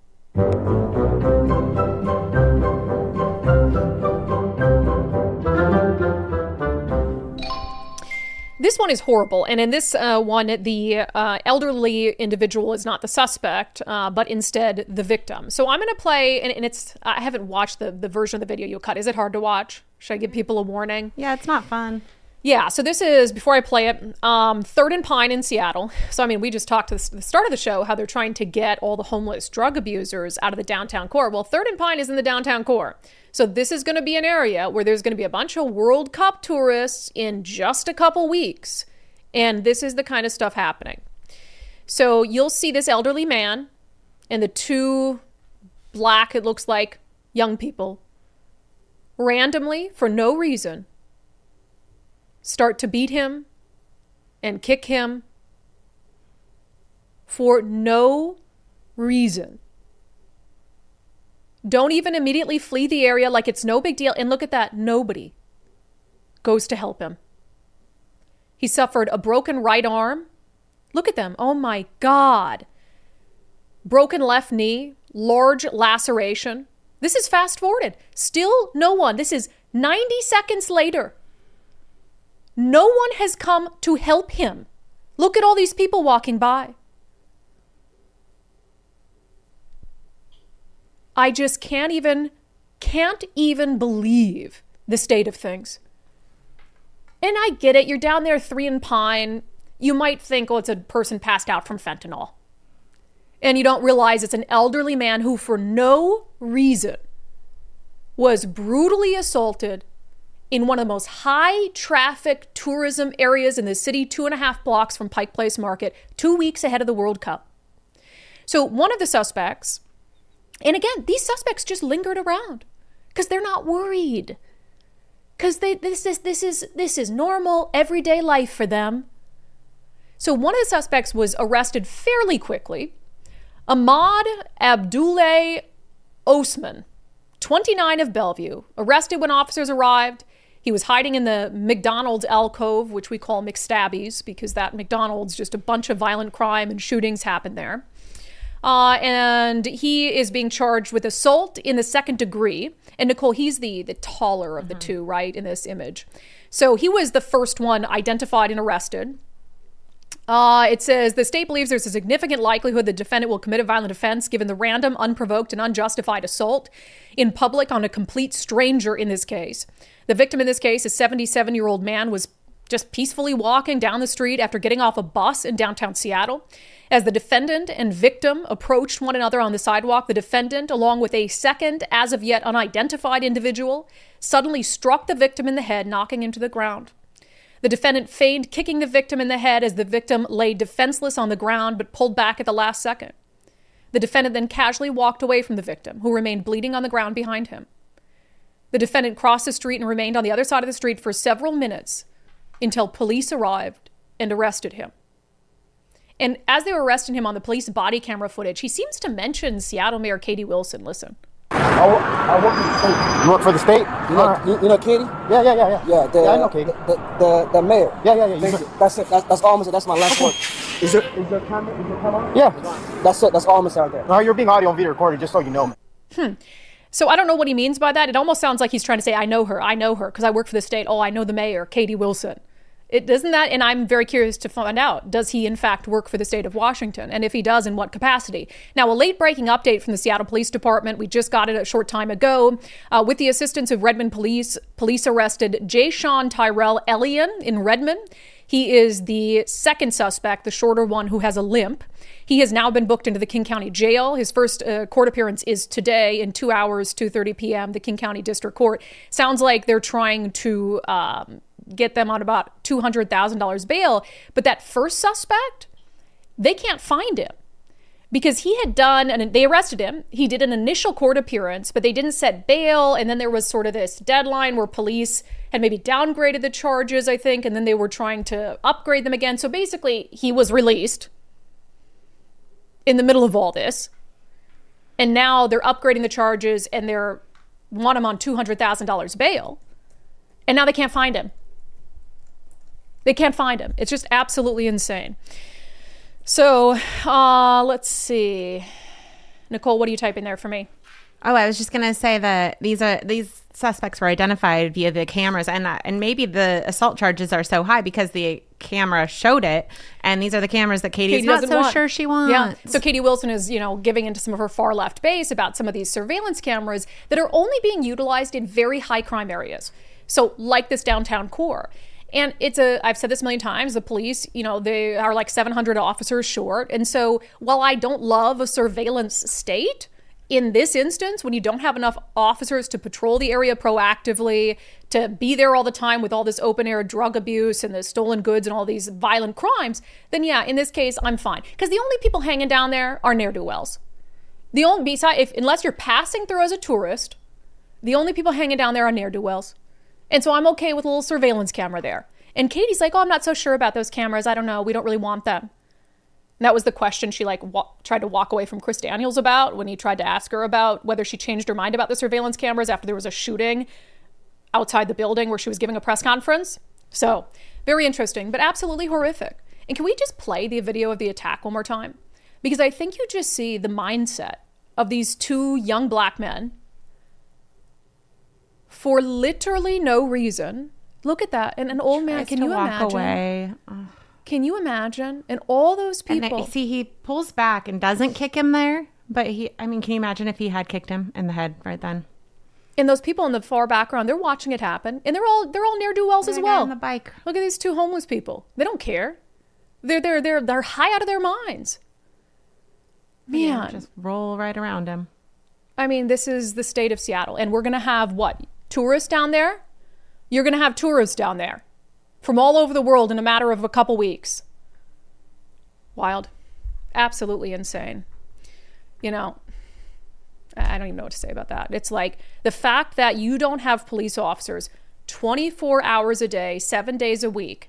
A: This one is horrible. And in this uh, one, the uh, elderly individual is not the suspect, uh, but instead the victim. So I'm going to play, and, and it's, I haven't watched the, the version of the video you'll cut. Is it hard to watch? Should I give people a warning?
E: Yeah, it's not fun.
A: Yeah, so this is, before I play it, um, Third and Pine in Seattle. So, I mean, we just talked at the start of the show how they're trying to get all the homeless drug abusers out of the downtown core. Well, Third and Pine is in the downtown core. So this is going to be an area where there's going to be a bunch of World Cup tourists in just a couple weeks. And this is the kind of stuff happening. So you'll see this elderly man and the two black, it looks like, young people randomly, for no reason, start to beat him and kick him for no reason. Don't even immediately flee the area like it's no big deal. And look at that. Nobody goes to help him. He suffered a broken right arm. Look at them. Oh my God. Broken left knee, large laceration. This is fast forwarded. Still no one. This is ninety seconds later. No one has come to help him. Look at all these people walking by. I just can't even, can't even believe the state of things. And I get it. You're down there, Three and Pine. You might think, oh, it's a person passed out from fentanyl. And you don't realize it's an elderly man who, for no reason, was brutally assaulted in one of the most high traffic tourism areas in the city, two and a half blocks from Pike Place Market, two weeks ahead of the World Cup. So one of the suspects, and again, these suspects just lingered around because they're not worried. Because they this is this is this is normal, everyday life for them. So one of the suspects was arrested fairly quickly. Ahmad Abdullah Osman, twenty-nine, of Bellevue, arrested when officers arrived. He was hiding in the McDonald's alcove, which we call McStabbies, because that McDonald's, just a bunch of violent crime and shootings happened there. Uh, and he is being charged with assault in the second degree. And Nicole, he's the the taller of the mm-hmm. two, right, in this image. So he was the first one identified and arrested. Uh, it says the state believes there's a significant likelihood the defendant will commit a violent offense given the random, unprovoked, and unjustified assault in public on a complete stranger in this case. The victim in this case, a seventy-seven-year-old man, was just peacefully walking down the street after getting off a bus in downtown Seattle. As the defendant and victim approached one another on the sidewalk, the defendant, along with a second, as of yet unidentified individual, suddenly struck the victim in the head, knocking him to the ground. The defendant feigned kicking the victim in the head as the victim lay defenseless on the ground, but pulled back at the last second. The defendant then casually walked away from the victim, who remained bleeding on the ground behind him. The defendant crossed the street and remained on the other side of the street for several minutes until police arrived and arrested him. And as they were arresting him on the police body camera footage, he seems to mention Seattle Mayor Katie Wilson. Listen.
F: I work, I work for the state. You work for the state?
G: You know, right. you, you know Katie?
F: Yeah, yeah, yeah, yeah.
G: Yeah, the,
F: yeah I know Katie.
G: The, the, the, the mayor.
F: Yeah, yeah, yeah.
G: Thank you. That's it. That's, that's all I'm saying. That's my last
F: okay.
G: word.
F: Is there, is there camera? Is there camera? Yeah.
G: That's it. That's all I'm saying right there.
F: No, you're being audio and video recorded, just so you know.
A: Hmm. So I don't know what he means by that. It almost sounds like he's trying to say, I know her. I know her because I work for the state. Oh, I know the mayor, Katie Wilson. It doesn't that, and I'm very curious to find out, does he in fact work for the state of Washington? And if he does, in what capacity? Now, a late breaking update from the Seattle Police Department. We just got it a short time ago. Uh, with the assistance of Redmond Police, police arrested Jay-Sean Tyrell Elian in Redmond. He is the second suspect, the shorter one who has a limp. He has now been booked into the King County Jail. His first uh, court appearance is today in two hours, two thirty p.m., the King County District Court. Sounds like they're trying to um, get them on about two hundred thousand dollars bail. But that first suspect, they can't find him because he had done, and they arrested him. He did an initial court appearance, but they didn't set bail. And then there was sort of this deadline where police had maybe downgraded the charges, I think, and then they were trying to upgrade them again. So basically, he was released in the middle of all this. And now they're upgrading the charges and they're want him on two hundred thousand dollars bail. And now they can't find him. They can't find him. It's just absolutely insane. So uh, let's see. Nicole, what are you typing there for me?
E: Oh, I was just going to say that these are these suspects were identified via the cameras, and uh, and maybe the assault charges are so high because the camera showed it, and these are the cameras that Katie's
A: Katie
E: not so
A: want.
E: sure she wants.
A: Yeah. So Katie Wilson is, you know, giving into some of her far left base about some of these surveillance cameras that are only being utilized in very high crime areas. So like this downtown core. And it's a, I've said this a million times, the police, you know, they are like seven hundred officers short. And so while I don't love a surveillance state, in this instance, when you don't have enough officers to patrol the area proactively, to be there all the time with all this open air drug abuse and the stolen goods and all these violent crimes, then yeah, in this case, I'm fine. Because the only people hanging down there are ne'er-do-wells. The only, beside, if unless you're passing through as a tourist, the only people hanging down there are ne'er-do-wells. And so I'm okay with a little surveillance camera there. And Katie's like, oh, I'm not so sure about those cameras. I don't know. We don't really want them. And that was the question she like wa- tried to walk away from Chris Daniels about when he tried to ask her about whether she changed her mind about the surveillance cameras after there was a shooting outside the building where she was giving a press conference. So very interesting, but absolutely horrific. And can we just play the video of the attack one more time? Because I think you just see the mindset of these two young black men for literally no reason. Look at that. And an old man,
E: Tries
A: can
E: to
A: you
E: walk
A: imagine?
E: away.
A: Can you imagine? And all those
E: And
A: people.
E: I- see, he pulls back and doesn't kick him there. But he, I mean, can you imagine if he had kicked him in the head right then?
A: And those people in the far background, they're watching it happen. And they're all they're all ne'er-do-wells as
E: The guy
A: well.
E: on the bike.
A: Look at these two homeless people. They don't care. They're they're they're they're high out of their minds.
E: Yeah,
A: Man.
E: just roll right around him.
A: I mean, this is the state of Seattle. And we're going to have what? Tourists down there? You're going to have tourists down there from all over the world in a matter of a couple weeks. Wild. Absolutely insane. You know, I don't even know what to say about that. It's like the fact that you don't have police officers twenty-four hours a day, seven days a week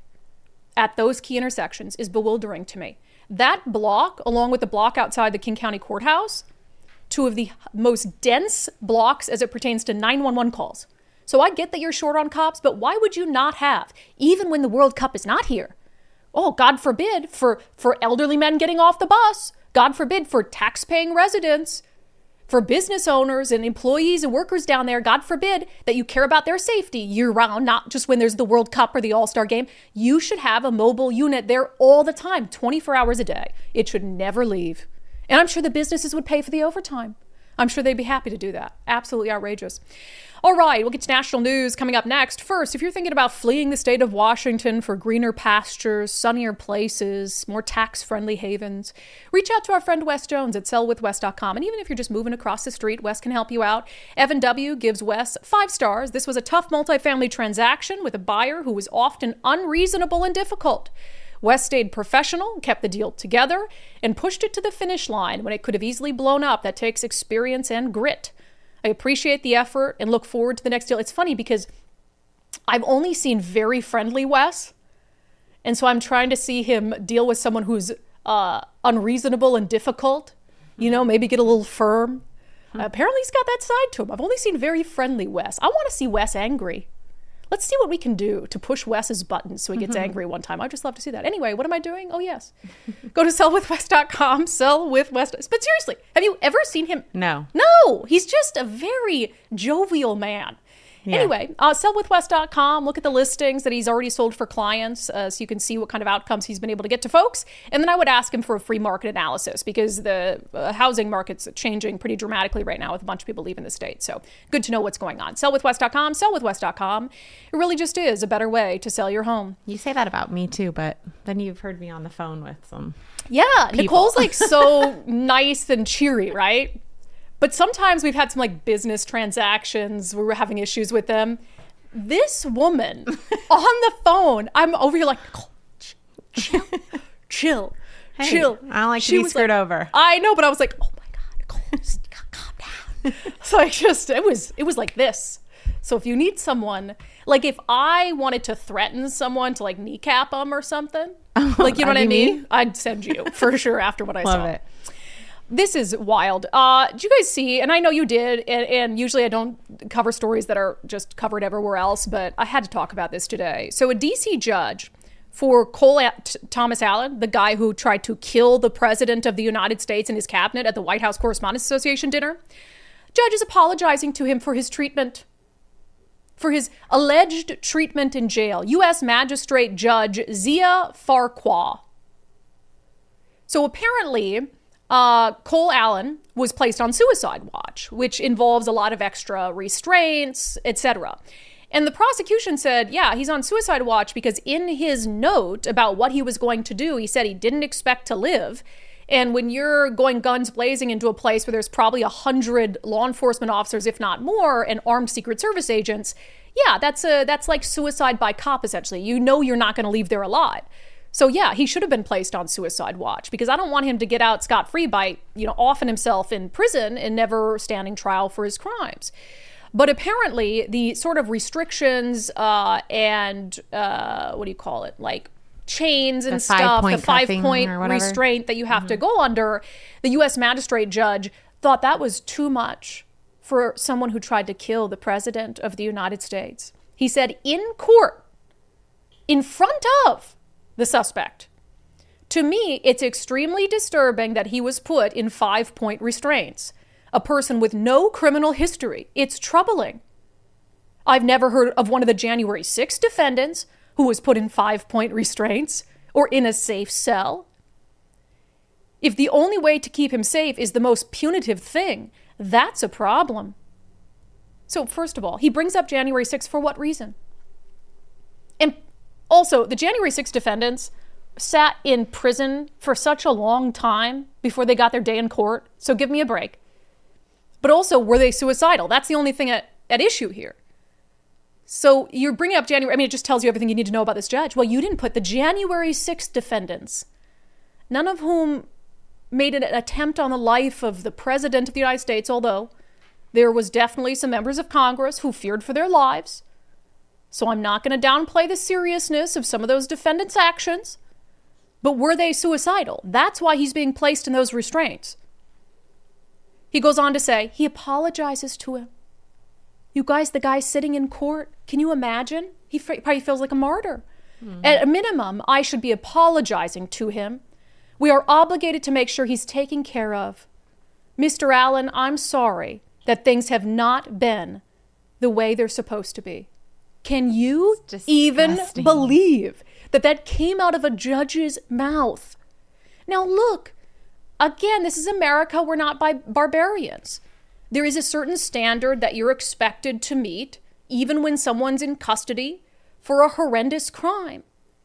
A: at those key intersections is bewildering to me. That block, along with the block outside the King County Courthouse, two of the most dense blocks as it pertains to nine one one calls. So I get that you're short on cops, but why would you not have, even when the World Cup is not here? Oh, God forbid for, for elderly men getting off the bus. God forbid for tax-paying residents, for business owners and employees and workers down there. God forbid that you care about their safety year-round, not just when there's the World Cup or the All-Star game. You should have a mobile unit there all the time, twenty-four hours a day. It should never leave. And I'm sure the businesses would pay for the overtime. I'm sure they'd be happy to do that. Absolutely outrageous. All right, we'll get to national news coming up next. First, if you're thinking about fleeing the state of Washington for greener pastures, sunnier places, more tax-friendly havens, reach out to our friend Wes Jones at sell with wes dot com. And even if you're just moving across the street, Wes can help you out. Evan W. gives Wes five stars. This was a tough multifamily transaction with a buyer who was often unreasonable and difficult. Wes stayed professional, kept the deal together, and pushed it to the finish line when it could have easily blown up. That takes experience and grit. I appreciate the effort and look forward to the next deal. It's funny because I've only seen very friendly Wes, and so I'm trying to see him deal with someone who's uh, unreasonable and difficult, you know, maybe get a little firm. Uh, apparently he's got that side to him. I've only seen very friendly Wes. I want to see Wes angry. Let's see what we can do to push Wes's buttons so he gets
E: Mm-hmm.
A: angry one time. I'd just love to see that. Anyway, what am I doing? Oh, yes. Go to sell with wes dot com, sell with wes. But seriously, have you ever seen him?
E: No.
A: No, he's just a very jovial man.
E: Yeah.
A: Anyway, uh, sell with wes dot com. Look at the listings that he's already sold for clients uh, so you can see what kind of outcomes he's been able to get to folks. And then I would ask him for a free market analysis because the uh, housing market's changing pretty dramatically right now with a bunch of people leaving the state. So good to know what's going on. sell with wes dot com, sell with wes dot com. It really just is a better way to sell your home.
E: You say that about me too, but then you've heard me on the phone with some.
A: Yeah,
E: people.
A: Nicole's like so nice and cheery, right? But sometimes we've had some like business transactions where we're having issues with them. This woman on the phone, I'm over here like, Nicole, chill, chill,
E: Hey,
A: chill.
E: I don't like to
A: She
E: be
A: was
E: screwed
A: like-
E: over.
A: I know, but I was like, oh my God, Nicole, just calm down. So I just, it was, it was like this. So if you need someone, like if I wanted to threaten someone to like kneecap them or something, like, you know what I
E: you
A: mean?
E: me?
A: I'd send you for sure after what I
E: Love
A: saw.
E: it.
A: This is wild. Uh, did you guys see, and I know you did, and, and usually I don't cover stories that are just covered everywhere else, but I had to talk about this today. So a D C judge for Cole A- T- Thomas Allen, the guy who tried to kill the president of the United States and his cabinet at the White House Correspondents Association dinner, judge is apologizing to him for his treatment, for his alleged treatment in jail. U S Magistrate Judge Zia Farquhar. So apparently, Uh, Cole Allen was placed on suicide watch, which involves a lot of extra restraints, et cetera. And the prosecution said, yeah, he's on suicide watch because in his note about what he was going to do, he said he didn't expect to live. And when you're going guns blazing into a place where there's probably a hundred law enforcement officers, if not more, and armed Secret Service agents, yeah, that's a that's like suicide by cop, essentially. You know you're not going to leave there alive. So yeah, he should have been placed on suicide watch because I don't want him to get out scot-free by, you know, offing himself in prison and never standing trial for his crimes. But apparently the sort of restrictions uh, and uh, what do you call it? Like chains and
E: The
A: stuff,
E: five-point
A: the five
E: cuffing
A: point
E: or whatever.
A: restraint that you have to go under, the U S magistrate judge thought that was too much for someone who tried to kill the president of the United States. He said in court, in front of the suspect, to me, it's extremely disturbing that he was put in five-point restraints. A person with no criminal history. It's troubling. I've never heard of one of the January sixth defendants who was put in five-point restraints or in a safe cell. If the only way to keep him safe is the most punitive thing, that's a problem. So first of all, he brings up January sixth for what reason? And also, the January sixth defendants sat in prison for such a long time before they got their day in court. So give me a break. But also, were they suicidal? That's the only thing at, at issue here. So you're bringing up January. I mean, it just tells you everything you need to know about this judge. Well, you didn't put the January sixth defendants, none of whom made an attempt on the life of the president of the United States, although there was definitely some members of Congress who feared for their lives. So I'm not going to downplay the seriousness of some of those defendants' actions. But were they suicidal? That's why he's being placed in those restraints. He goes on to say, he apologizes to him. You guys, the guy sitting in court, can you imagine? He probably feels like a martyr. Mm-hmm. At a minimum, I should be apologizing to him. We are obligated to make sure he's taken care of. Mister Allen, I'm sorry that things have not been the way they're supposed to be. Can you even believe that that came out of a judge's mouth? Now, look, again, this is America. We're not by barbarians. There is a certain standard that you're expected to meet, even when someone's in custody for a horrendous crime.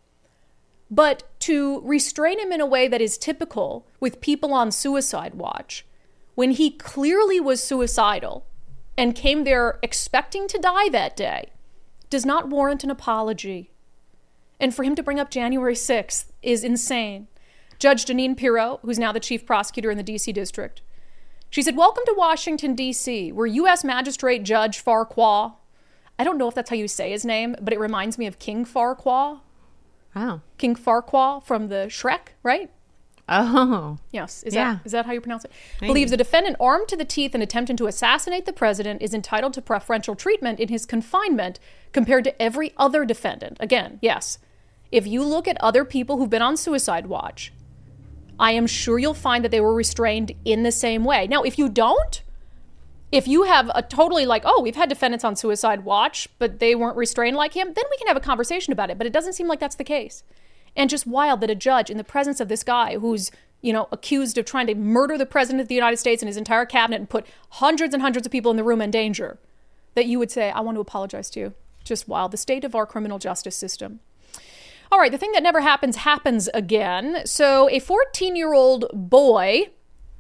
A: But to restrain him in a way that is typical with people on suicide watch, when he clearly was suicidal and came there expecting to die that day, does not warrant an apology. And for him to bring up January sixth is insane. Judge Jeanine Pirro, who's now the chief prosecutor in the D C district, she said, welcome to Washington, D C, where U S Magistrate Judge Farquhar, I don't know if that's how you say his name, but it reminds me of King Farquhar.
E: Oh.
A: King Farquhar from the Shrek, right?
E: Oh.
A: Yes. Is,
E: yeah.
A: that, is that how you pronounce it?
E: Maybe.
A: Believes the defendant armed to the teeth and attempting to assassinate the president is entitled to preferential treatment in his confinement compared to every other defendant. Again, yes. If you look at other people who've been on suicide watch, I am sure you'll find that they were restrained in the same way. Now, if you don't, if you have a totally like, oh, we've had defendants on suicide watch, but they weren't restrained like him, then we can have a conversation about it. But it doesn't seem like that's the case. And just wild that a judge in the presence of this guy who's, you know, accused of trying to murder the president of the United States and his entire cabinet and put hundreds and hundreds of people in the room in danger, that you would say, I want to apologize to you. Just wild. The state of our criminal justice system. All right, the thing that never happens happens again. So a fourteen-year-old boy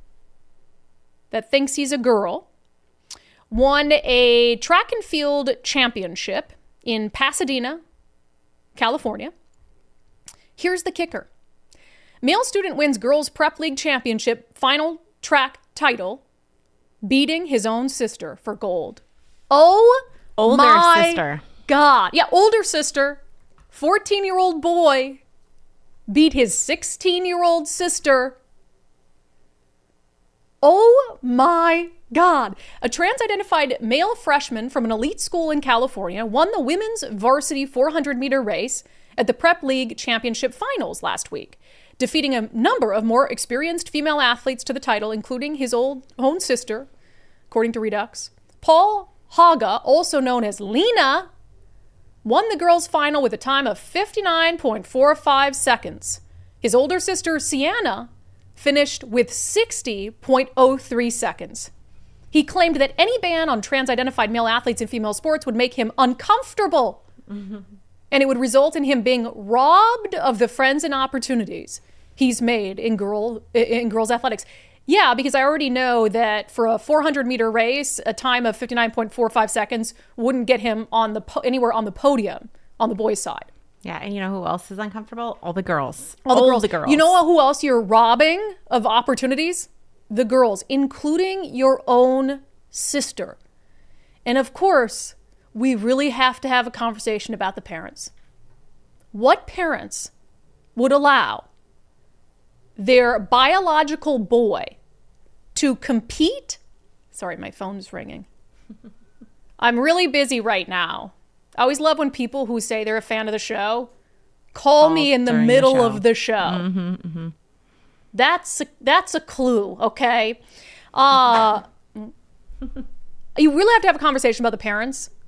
A: that thinks he's a girl won a track and field championship in Pasadena, California. Here's the kicker. Male student wins girls prep league championship final track title, beating his own sister for gold. Oh,
E: older
A: my
E: sister.
A: God. Yeah, older sister. fourteen-year-old boy beat his sixteen-year-old sister. Oh my God. A trans-identified male freshman from an elite school in California won the women's varsity four hundred meter race at the Prep League Championship Finals last week, defeating a number of more experienced female athletes to the title, including his old own sister, according to Redux. Paul Haga, also known as Lena, won the girls' final with a time of fifty-nine point four five seconds. His older sister, Sienna, finished with sixty point oh three seconds. He claimed that any ban on trans-identified male athletes in female sports would make him uncomfortable, mm-hmm. and it would result in him being robbed of the friends and opportunities he's made in girl in girls' athletics. Yeah, because I already know that for a four hundred meter race, a time of fifty-nine point four five seconds wouldn't get him on the po- anywhere on the podium on the boys' side.
E: Yeah, and you know who else is uncomfortable? All the girls.
A: All the
E: All
A: girls.
E: the girls.
A: You know who else you're robbing of opportunities? The girls, including your own sister. And of course, we really have to have a conversation about the parents. What parents would allow their biological boy to compete? Sorry, my phone's ringing. I'm really busy right now. I always love when people who say they're a fan of the show call
E: Call
A: me in the
E: during the
A: middle
E: show.
A: of the show.
E: Mm-hmm, mm-hmm.
A: That's a, that's a clue, okay? Uh, you really have to have a conversation about the parents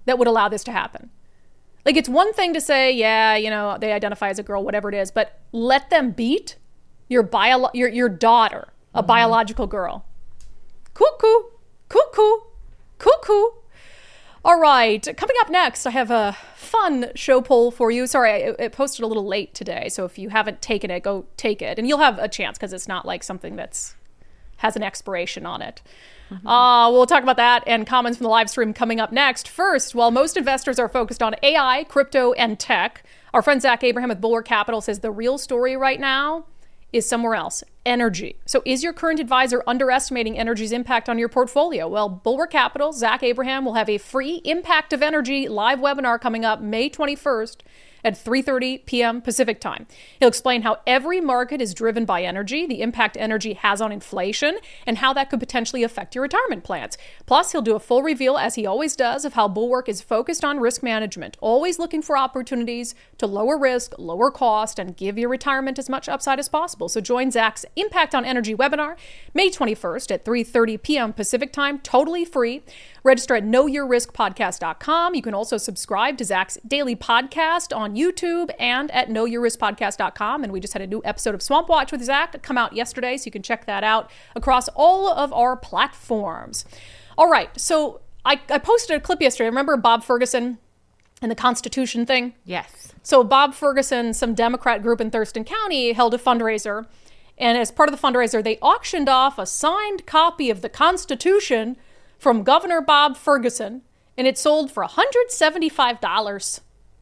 A: that would allow this to happen. Like, it's one thing to say, yeah, you know, they identify as a girl, whatever it is, but let them beat your bio- your, your daughter, a mm-hmm. biological girl. Cuckoo, cuckoo, cuckoo. All right, coming up next, I have a fun show poll for you. Sorry, I, I posted a little late today, so if you haven't taken it, go take it. And you'll have a chance because it's not like something that's has an expiration on it. Mm-hmm. Uh, we'll talk about that and comments from the live stream coming up next. First, while most investors are focused on A I, crypto, and tech, our friend Zach Abraham with Bulwark Capital says the real story right now is somewhere else. Energy. So is your current advisor underestimating energy's impact on your portfolio? Well, Bulwark Capital, Zach Abraham will have a free Impact of Energy live webinar coming up May twenty-first at three thirty p.m. Pacific time. He'll explain how every market is driven by energy, the impact energy has on inflation, and how that could potentially affect your retirement plans. Plus, he'll do a full reveal, as he always does, of how Bulwark is focused on risk management, always looking for opportunities to lower risk, lower cost, and give your retirement as much upside as possible. So join Zach's Impact on Energy webinar May twenty-first at three thirty p.m. Pacific time, totally free. Register at know your risk podcast dot com. You can also subscribe to Zach's daily podcast on YouTube and at know your risk podcast dot com. And we just had a new episode of Swamp Watch with Zach come out yesterday, so you can check that out across all of our platforms. All right, so I, I posted a clip yesterday. Remember Bob Ferguson and the Constitution thing?
E: Yes.
A: So Bob Ferguson, some Democrat group in Thurston County, held a fundraiser. And as part of the fundraiser, they auctioned off a signed copy of the Constitution from Governor Bob Ferguson, and it sold for one hundred seventy-five dollars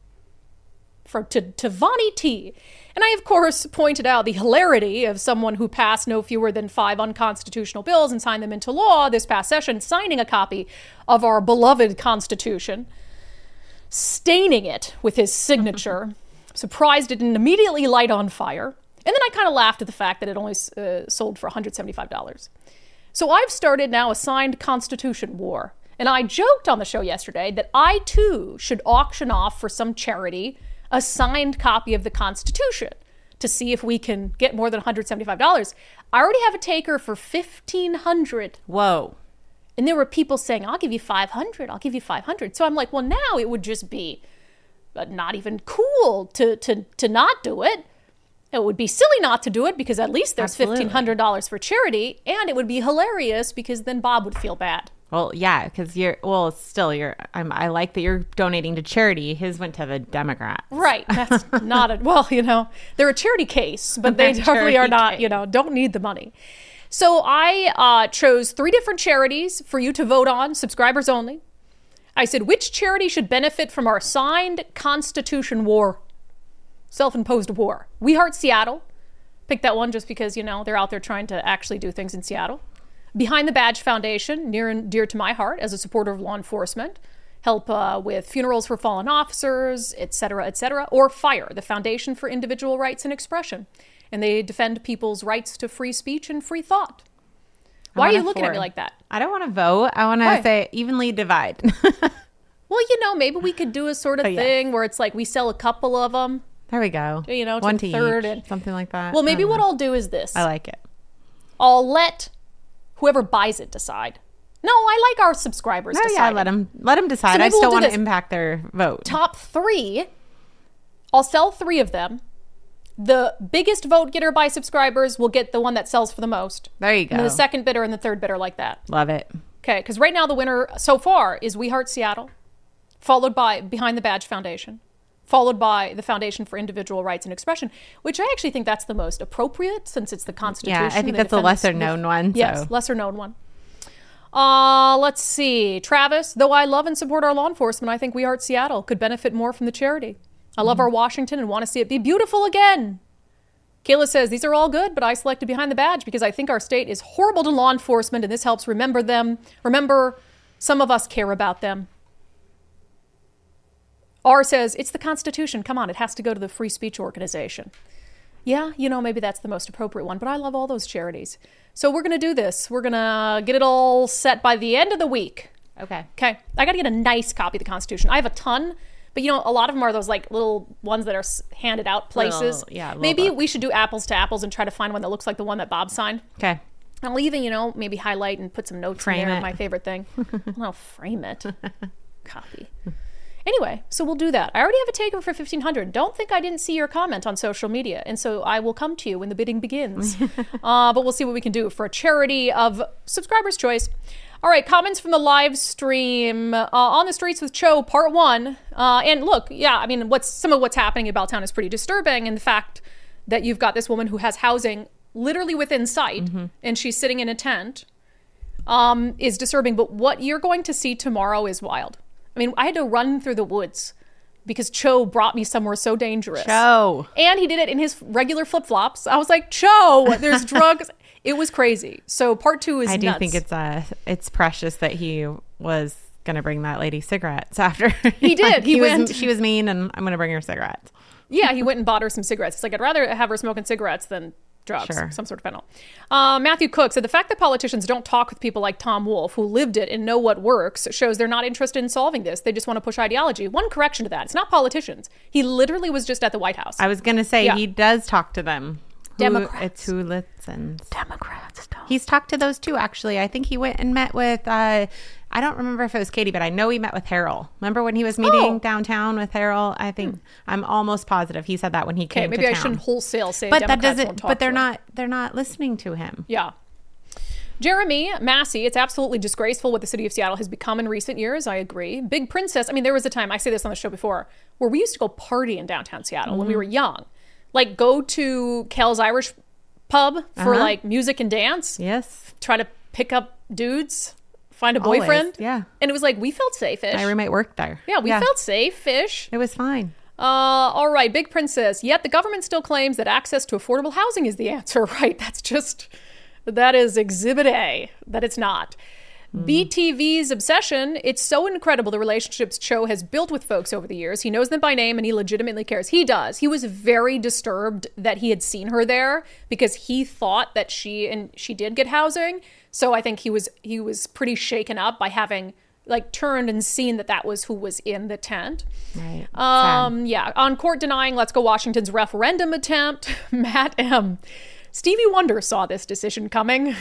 A: for, to, to Vonnie T. And I, of course, pointed out the hilarity of someone who passed no fewer than five unconstitutional bills and signed them into law this past session, signing a copy of our beloved Constitution, staining it with his signature, surprised it didn't immediately light on fire. And then I kind of laughed at the fact that it only uh, sold for one hundred seventy-five dollars. So I've started now a signed Constitution war. And I joked on the show yesterday that I too should auction off for some charity a signed copy of the Constitution to see if we can get more than one hundred seventy-five dollars. I already have a taker for fifteen hundred dollars.
E: Whoa.
A: And there were people saying, I'll give you five hundred dollars. I'll give you five hundred dollars. So I'm like, well, now it would just be not even cool to, to, to not do it. It would be silly not to do it because at least there's fifteen hundred dollars for charity, and it would be hilarious because then Bob would feel bad.
E: Well, yeah, because you're, well, still, you're, I'm, I like that you're donating to charity. His went to the Democrats.
A: Right. That's not a, well, you know, they're a charity case, but they definitely are not, you know, don't need the money. So I uh, chose three different charities for you to vote on, subscribers only. I said, which charity should benefit from our signed Constitution war? Self-imposed war. We Heart Seattle. Picked that one just because, you know, they're out there trying to actually do things in Seattle. Behind the Badge Foundation, near and dear to my heart as a supporter of law enforcement. Help uh, with funerals for fallen officers, et cetera, et cetera. Or FIRE, the Foundation for Individual Rights and Expression. And they defend people's rights to free speech and free thought. Why are you looking at me like that?
E: I don't want to vote. I want to say evenly divide.
A: Well, you know, maybe we could do a sort of oh, thing yes. where it's like we sell a couple of them.
E: There we go.
A: You know, to
E: one
A: the
E: to
A: third
E: each,
A: and
E: something like that.
A: Well, maybe what
E: know.
A: I'll do is this.
E: I like it.
A: I'll let whoever buys it decide. No, I like our subscribers
E: no,
A: deciding.
E: yeah, let them let them decide.
A: So
E: I still
A: we'll
E: want to
A: this.
E: impact their vote.
A: Top three. I'll sell three of them. The biggest vote getter by subscribers will get the one that sells for the most.
E: There you go.
A: And the second bidder and the third bidder like that.
E: Love it.
A: Okay, because right now the winner so far is We Heart Seattle, followed by Behind the Badge Foundation, followed by the Foundation for Individual Rights and Expression, which I actually think that's the most appropriate since it's the Constitution.
E: Yeah, I think that's a lesser known one. So.
A: Yes, lesser known one. Uh, let's see. Travis, though I love and support our law enforcement, I think We Heart Seattle could benefit more from the charity. I love mm-hmm. our Washington and want to see it be beautiful again. Kayla says, these are all good, but I selected Behind the Badge because I think our state is horrible to law enforcement and this helps remember them. Remember, some of us care about them. R says, it's the Constitution. Come on, it has to go to the Free Speech Organization. Yeah, you know, maybe that's the most appropriate one, but I love all those charities. So we're going to do this. We're going to get it all set by the end of the week.
E: Okay.
A: Okay. I got to get a nice copy of the Constitution. I have a ton, but you know, a lot of them are those like little ones that are handed out places.
E: Little, yeah.
A: Maybe
E: book.
A: we should do apples to apples and try to find one that looks like the one that Bob signed.
E: Okay.
A: I'll even, you know, maybe highlight and put some notes
E: frame
A: in there.
E: It.
A: My favorite thing. I'll frame it. Copy. Anyway, so we'll do that. I already have a taker for fifteen hundred. Don't think I didn't see your comment on social media. And so I will come to you when the bidding begins. uh, but we'll see what we can do for a charity of subscribers' choice. All right, comments from the live stream. Uh, On the Streets with Cho, part one. Uh, and look, yeah, I mean, what's some of what's happening in Belltown is pretty disturbing. And the fact that you've got this woman who has housing literally within sight, mm-hmm. and she's sitting in a tent, um, is disturbing. But what you're going to see tomorrow is wild. I mean, I had to run through the woods because Cho brought me somewhere so dangerous.
E: Cho.
A: And he did it in his regular flip-flops. I was like, Cho, there's drugs. It was crazy. So part two is
E: I do
A: nuts.
E: think it's uh, it's precious that he was going to bring that lady cigarettes after.
A: He did.
E: Like,
A: he,
E: he
A: went.
E: Was, she was mean, and I'm going to bring her cigarettes.
A: Yeah, he went and bought her some cigarettes. It's like, I'd rather have her smoking cigarettes than drugs,
E: Sure.
A: some sort of fentanyl. Uh, Matthew Cook said, the fact that politicians don't talk with people like Tom Wolfe, who lived it and know what works, shows they're not interested in solving this. They just want to push ideology. One correction to that. It's not politicians. He literally was just at the White House.
E: I was going to say, yeah. He does talk to them. Who,
A: Democrats.
E: It's who listens.
A: Democrats don't.
E: He's talked to those too, actually. I think he went and met with, uh, I don't remember if it was Katie, but I know he met with Harold. Remember when he was meeting
A: oh.
E: downtown with Harold? I think, hmm. I'm almost positive he said that when he
A: okay,
E: came to
A: maybe
E: town.
A: I shouldn't wholesale say
E: but
A: Democrats
E: that doesn't,
A: won't talk
E: But they're
A: to
E: not,
A: him.
E: they're not listening to him.
A: Yeah. Jeremy Massey, it's absolutely disgraceful what the city of Seattle has become in recent years. I agree. Big Princess, I mean, there was a time, I say this on the show before, where we used to go party in downtown Seattle mm-hmm. when we were young. Like go to Kel's Irish pub for
E: uh-huh.
A: like music and dance.
E: Yes.
A: Try to pick up dudes, find a boyfriend.
E: Always, yeah.
A: And it was like, we felt safe-ish.
E: My roommate worked there.
A: Yeah, we
E: yeah.
A: felt safe-ish.
E: It was fine.
A: Uh, all right, Big Princess. Yet the government still claims that access to affordable housing is the answer. Right, that's just, that is exhibit A, that it's not. Mm. B T V's obsession, it's so incredible the relationships Cho has built with folks over the years. He knows them by name and he legitimately cares. He does. He was very disturbed that he had seen her there because he thought that she, and she did get housing. So I think he was, he was pretty shaken up by having like turned and seen that that was who was in the tent.
E: Right.
A: Um, yeah. On court denying Let's Go Washington's referendum attempt, Matt M. Stevie Wonder saw this decision coming.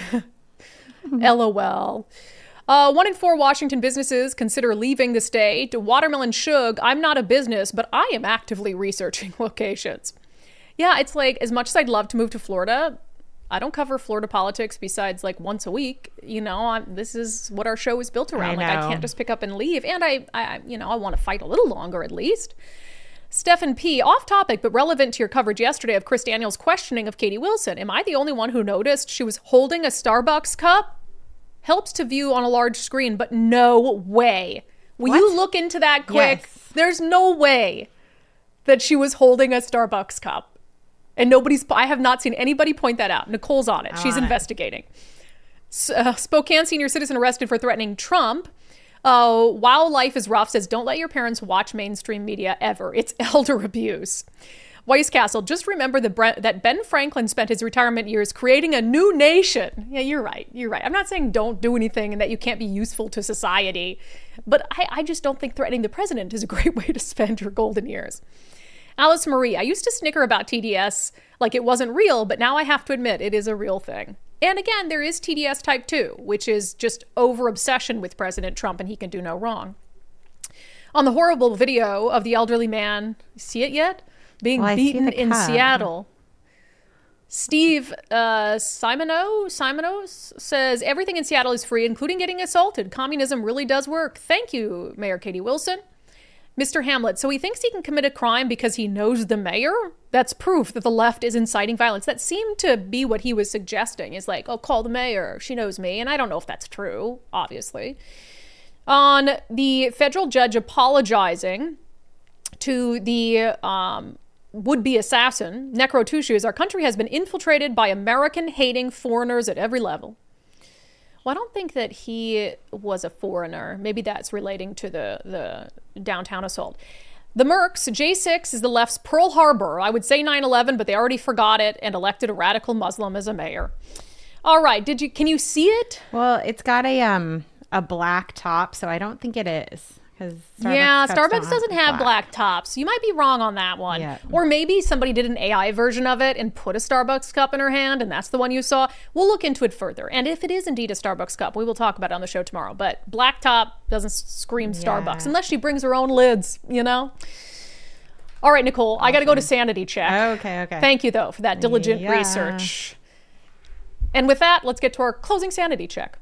A: LOL. Uh, one in four Washington businesses consider leaving the state. Watermelon Shug, I'm not a business, but I am actively researching locations. Yeah, it's like, as much as I'd love to move to Florida, I don't cover Florida politics besides like once a week. You know, I'm, this is what our show is built around. I like I can't just pick up and leave. And I, I you know, I want to fight a little longer at least. Stephen P., off topic, but relevant to your coverage yesterday of Chris Daniels' questioning of Katie Wilson. Am I the only one who noticed she was holding a Starbucks cup? Helps to view on a large screen, but no way. Will
E: What?
A: you look into that quick?
E: Yes.
A: There's no way that she was holding a Starbucks cup. And nobody's, I have not seen anybody point that out. Nicole's on it.
E: I'm
A: She's
E: on it.
A: investigating. S- uh, Spokane senior citizen arrested for threatening Trump. Uh, While life is rough says, don't let your parents watch mainstream media ever. It's elder abuse. Weiss Castle, just remember the Bre- that Ben Franklin spent his retirement years creating a new nation. Yeah, you're right. You're right. I'm not saying don't do anything and that you can't be useful to society, but I, I just don't think threatening the president is a great way to spend your golden years. Alice Marie, I used to snicker about T D S like it wasn't real, but now I have to admit it is a real thing. And again, there is T D S type two, which is just over-obsession with President Trump and he can do no wrong. On the horrible video of the elderly man, you see it yet? Being
E: Well, I see
A: beaten
E: the
A: in
E: cup.
A: Seattle. Steve uh, Simono, Simonos says, everything in Seattle is free, including getting assaulted. Communism really does work. Thank you, Mayor Katie Wilson. Mister Hamlet, so he thinks he can commit a crime because he knows the mayor? That's proof that the left is inciting violence. That seemed to be what he was suggesting. Is like, oh, call the mayor. She knows me. And I don't know if that's true, obviously. On the federal judge apologizing to the um, would-be assassin, Necro Tushu, our country has been infiltrated by American-hating foreigners at every level. Well, I don't think that he was a foreigner. Maybe that's relating to the, the downtown assault. The Mercs, J six is the left's Pearl Harbor. I would say nine eleven, but they already forgot it and elected a radical Muslim as a mayor. All right, did you? Can you see it?
E: Well, it's got a um a black top, so I don't think it is. 'Cause
A: Yeah,
E: cups don't
A: Starbucks doesn't have black tops. You might be wrong on that one.
E: Yeah.
A: Or maybe somebody did an A I version of it and put a Starbucks cup in her hand, and that's the one you saw. We'll look into it further. And if it is indeed a Starbucks cup, we will talk about it on the show tomorrow. But black top doesn't scream Starbucks unless she brings her own lids, you know? All right, Nicole, awesome. I got to go to sanity check.
E: Okay, okay.
A: Thank you, though, for that diligent
E: Yeah.
A: research. And with that, let's get to our closing sanity check.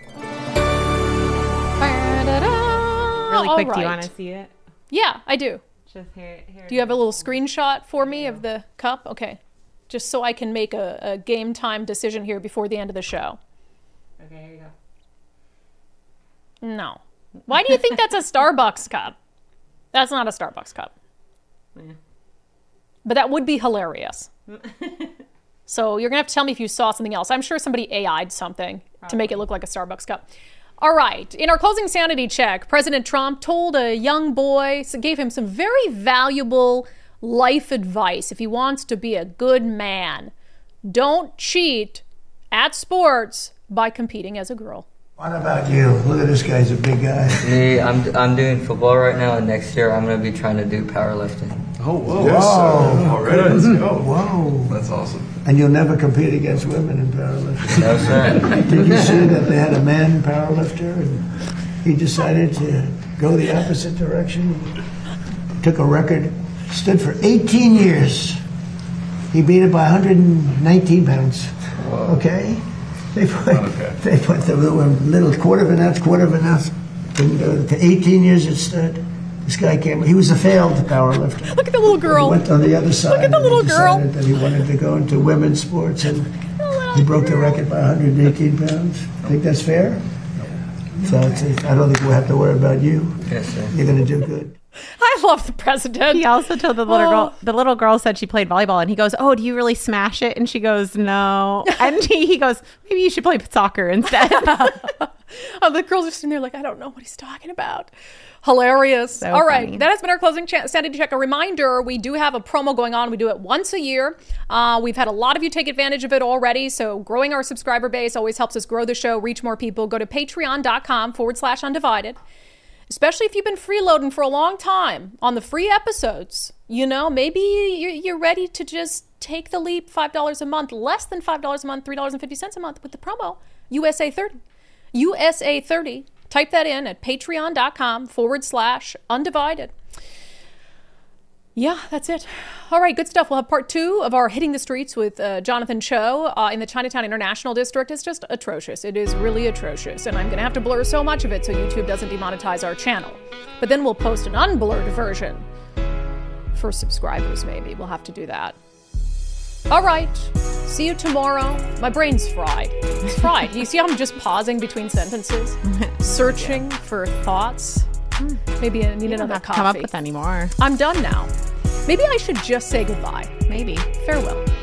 E: Really quick,
A: All
E: do you
A: right.
E: want to see it?
A: Yeah, I do.
E: Just here. here
A: Do you have a little screenshot for me of the cup? Okay. Just so I can make a, a game time decision here before the end of the show.
E: Okay, here you go.
A: No. Why do you think that's a Starbucks cup? That's not a Starbucks cup.
E: Yeah.
A: But that would be hilarious. So you're going to have to tell me if you saw something else. I'm sure somebody A I'd something Probably. to make it look like a Starbucks cup. All right. In our closing sanity check, President Trump told a young boy, so gave him some very valuable life advice if he wants to be a good man. Don't cheat at sports by competing as a girl.
D: What about you? Look at this guy, he's a big guy.
H: Me, I'm I'm doing football right now, and next year I'm going to be trying to do powerlifting.
I: Oh, whoa.
D: Yes,
I: Whoa. Already, let's go.
D: Whoa.
I: That's awesome.
D: And you'll never compete against women in powerlifting.
H: No, sir.
D: Did you see that they had a man powerlifter and he decided to go the opposite direction? He took a record, stood for eighteen years. He beat it by one hundred nineteen pounds. Whoa. Okay? They put, okay. they put the little, little quarter of an ounce, quarter of an ounce. To, to eighteen years it stood. This guy came, he was a failed powerlifter.
A: Look at the little girl.
D: He went on the other side.
A: Look at the little
D: and he
A: girl.
D: decided that he wanted to go into women's sports, and he broke the record by one hundred eighteen pounds. Think that's fair? So it's, I don't think we'll have to worry about you.
H: Yes, sir.
D: You're going to do good.
A: I love the president.
E: He also told the little
A: Oh.
E: girl, the little girl said she played volleyball, and he goes, "Oh, do you really smash it?" And she goes, "No." And he, he goes, "Maybe you should play soccer instead."
A: Oh, the girls are sitting there like, I don't know what he's talking about. Hilarious.
E: So
A: All right.
E: funny.
A: That has been our closing cha- sanity check. A reminder, we do have a promo going on. We do it once a year. Uh, we've had a lot of you take advantage of it already. So growing our subscriber base always helps us grow the show, reach more people. Go to patreon.com forward slash undivided. Especially if you've been freeloading for a long time on the free episodes. You know, maybe you're, you're ready to just take the leap, five dollars a month, less than five dollars a month, three dollars and fifty cents a month with the promo, U S A thirty. U S A thirty. Type that in at patreon.com forward slash undivided. Yeah, that's it. All right, good stuff. We'll have part two of our Hitting the Streets with uh, Jonathan Cho uh, in the Chinatown International District. It's just atrocious. It is really atrocious. And I'm going to have to blur so much of it so YouTube doesn't demonetize our channel. But then we'll post an unblurred version for subscribers, maybe. We'll have to do that. All right. See you tomorrow. My brain's fried. It's fried. You see how I'm just pausing between sentences? Searching yeah. for thoughts? Maybe I need
E: you
A: another
E: don't have to
A: coffee.
E: come up with any more.
A: I'm done now. Maybe I should just say goodbye.
E: Maybe.
A: Farewell.